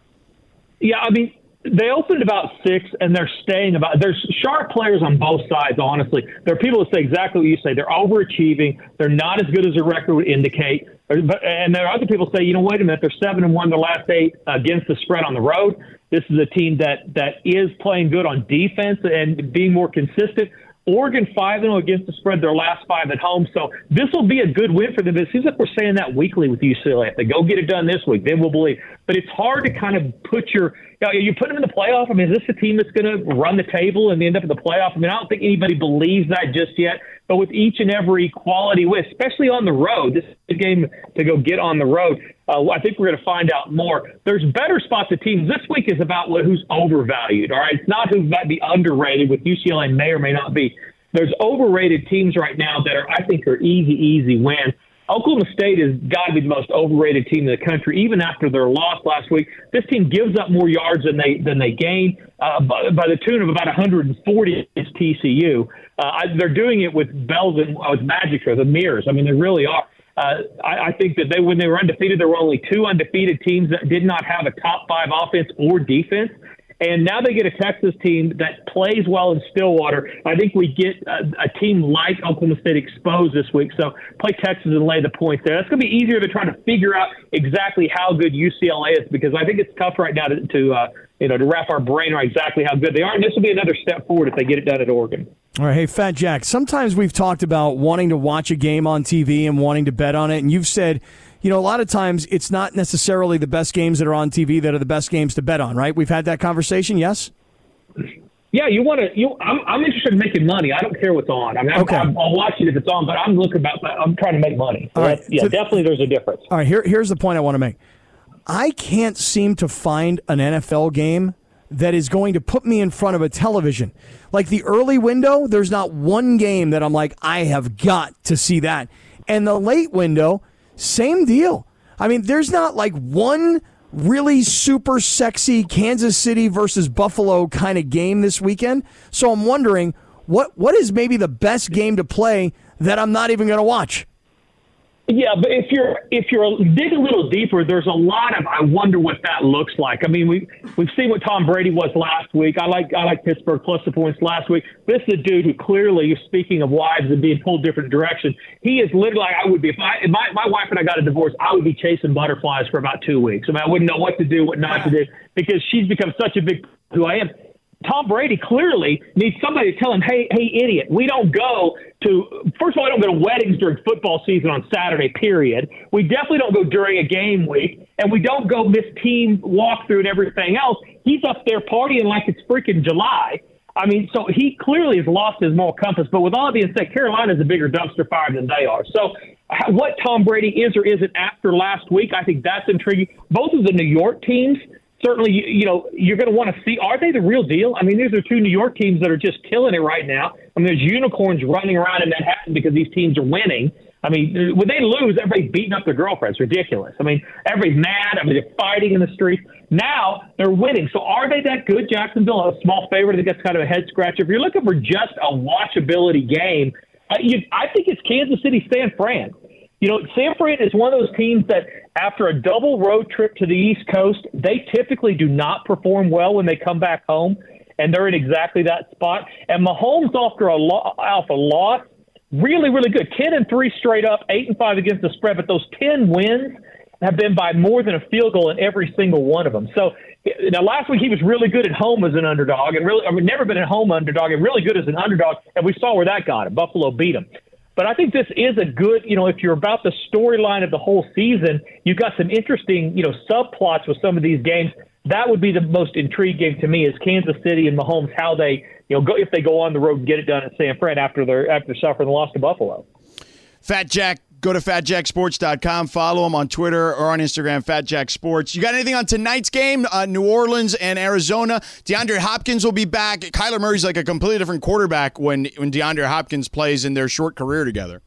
Yeah, I mean, they opened about six, and they're staying about. There's sharp players on both sides, honestly. There are people that say exactly what you say. They're overachieving. They're not as good as their record would indicate. But, and there are other people say, you know, wait a minute, they're seven and one their last eight against the spread on the road. This is a team that that is playing good on defense and being more consistent. Oregon five and oh against the spread, their last five at home. So this will be a good win for them. It seems like we're saying that weekly with U C L A. If they go get it done this week, then we'll believe. But it's hard to kind of put your you know, you put them in the playoff. I mean, is this a team that's going to run the table and end up in the playoff? I mean, I don't think anybody believes that just yet. But with each and every quality win, especially on the road, this is a game to go get on the road. Uh, I think we're going to find out more. There's better spots of teams. This week is about what, who's overvalued, all right? It's not who might be underrated, with U C L A may or may not be. There's overrated teams right now that are, I think, are easy, easy wins. Oklahoma State has got to be the most overrated team in the country, even after their loss last week. This team gives up more yards than they than they gain, uh, by, by the tune of about one hundred forty against T C U. Uh, I, they're doing it with bells and uh, with magic or the mirrors. I mean, they really are. Uh, I, I think that they, when they were undefeated, there were only two undefeated teams that did not have a top five offense or defense. And now they get a Texas team that plays well in Stillwater. I think we get a, a team like Oklahoma State exposed this week. So play Texas and lay the points there. That's going to be easier to try to figure out exactly how good U C L A is, because I think it's tough right now to to, uh, you know, to wrap our brain around exactly how good they are. And this will be another step forward if they get it done at Oregon. All right, hey, Fat Jack, sometimes we've talked about wanting to watch a game on T V and wanting to bet on it, and you've said, you know, a lot of times it's not necessarily the best games that are on T V that are the best games to bet on, right? We've had that conversation, yes? Yeah, you want to. You, I'm, I'm interested in making money. I don't care what's on. I mean, Okay. I'm, I'll watch it if it's on, but I'm looking about. I'm trying to make money. So All right. that's- Yeah, So- definitely. There's a difference. All right, here, here's the point I want to make. I can't seem to find an N F L game that is going to put me in front of a television. Like the early window, there's not one game that I'm like, I have got to see that. And the late window, same deal. I mean, there's not like one really super sexy Kansas City versus Buffalo kind of game this weekend. So I'm wondering, what what is maybe the best game to play that I'm not even going to watch? Yeah, but if you're if you're dig a little deeper, there's a lot of I wonder what that looks like. I mean, we we've seen what Tom Brady was last week. I like I like Pittsburgh plus the points last week. This is a dude who clearly, speaking of wives and being pulled different directions, he is literally like I would be if I if my my wife and I got a divorce, I would be chasing butterflies for about two weeks. I mean, I wouldn't know what to do, what not to do, because she's become such a big who I am. Tom Brady clearly needs somebody to tell him, hey, hey, idiot, we don't go to, first of all, I don't go to weddings during football season on Saturday, period. We definitely don't go during a game week, and we don't go miss team walkthrough and everything else. He's up there partying like it's freaking July. I mean, so he clearly has lost his moral compass, but with all that being said, Carolina's a bigger dumpster fire than they are. So what Tom Brady is or isn't after last week, I think that's intriguing. Both of the New York teams, certainly, you, you know, you're going to want to see, are they the real deal? I mean, these are two New York teams that are just killing it right now. I mean, there's unicorns running around in Manhattan because these teams are winning. I mean, when they lose, everybody's beating up their girlfriends. Ridiculous. I mean, everybody's mad. I mean, they're fighting in the streets. Now they're winning. So are they that good? Jacksonville, a small favorite. I think that's kind of a head scratcher. If you're looking for just a watchability game, uh, you, I think it's Kansas City, San Fran. You know, San Fran is one of those teams that after a double road trip to the East Coast, they typically do not perform well when they come back home, and they're in exactly that spot. And Mahomes, after a, lo- off a loss, really, really good. ten and three straight up, eight and five against the spread, but those ten wins have been by more than a field goal in every single one of them. So now last week he was really good at home as an underdog, and really, I mean, never been at home underdog, and really good as an underdog, and we saw where that got him. Buffalo beat him. But I think this is a good, you know, if you're about the storyline of the whole season, you've got some interesting, you know, subplots with some of these games. That would be the most intriguing game to me is Kansas City and Mahomes, how they, you know, go if they go on the road and get it done at San Fran after they're after suffering the loss to Buffalo. Fat Jack, go to fat jack sports dot com. Follow him on Twitter or on Instagram, Fat Jack Sports. You got anything on tonight's game? Uh, New Orleans and Arizona. DeAndre Hopkins will be back. Kyler Murray's like a completely different quarterback when, when DeAndre Hopkins plays in their short career together.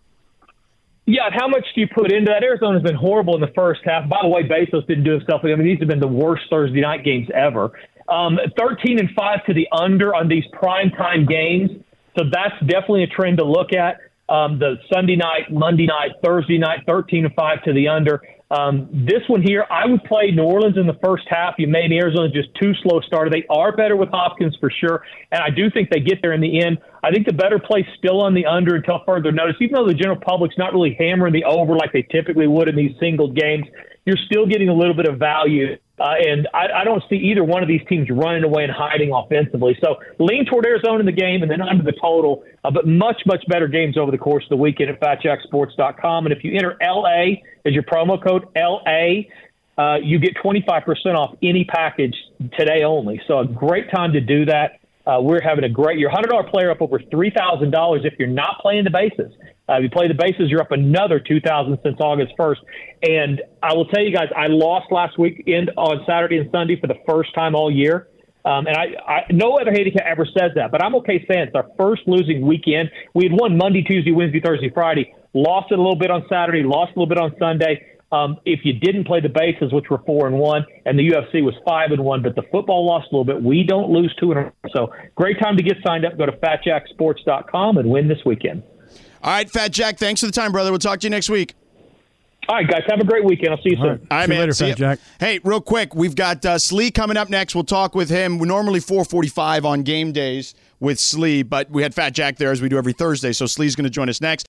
Yeah, and how much do you put into that? Arizona's been horrible in the first half. By the way, Bezos didn't do himself. I mean, these have been the worst Thursday night games ever. Um, thirteen and five to the under on these primetime games. So that's definitely a trend to look at. Um, the Sunday night, Monday night, Thursday night, thirteen and five to the under. Um, this one here, I would play New Orleans in the first half. You made Arizona just too slow starter. They are better with Hopkins for sure, and I do think they get there in the end. I think the better play still on the under until further notice. Even though the general public's not really hammering the over like they typically would in these single games, you're still getting a little bit of value. Uh, and I, I don't see either one of these teams running away and hiding offensively. So lean toward Arizona in the game and then under the total. Uh, but much, much better games over the course of the weekend at fat jack sports dot com. And if you enter L A as your promo code, L A, uh, you get twenty-five percent off any package today only. So a great time to do that. Uh, we're having a great year. one hundred dollars player up over three thousand dollars if you're not playing the bases. Uh, if you play the bases, you're up another two thousand dollars since August first. And I will tell you guys, I lost last weekend on Saturday and Sunday for the first time all year. Um, and I, I no other handicap ever says that, but I'm okay saying it's our first losing weekend. We had won Monday, Tuesday, Wednesday, Thursday, Friday, lost it a little bit on Saturday, lost a little bit on Sunday. Um, if you didn't play the bases, which were four and one, and the U F C was five and one, but the football lost a little bit, we don't lose two in a row. So great time to get signed up. Go to fat jack sports dot com and win this weekend. All right, Fat Jack, thanks for the time, brother. We'll talk to you next week. All right, guys, have a great weekend. I'll see you soon. All right, All right See you man. later, See Fat ya. Jack. Hey, real quick, we've got uh, Slee coming up next. We'll talk with him. We're normally four forty-five on game days with Slee, but we had Fat Jack there as we do every Thursday, so Slee's going to join us next.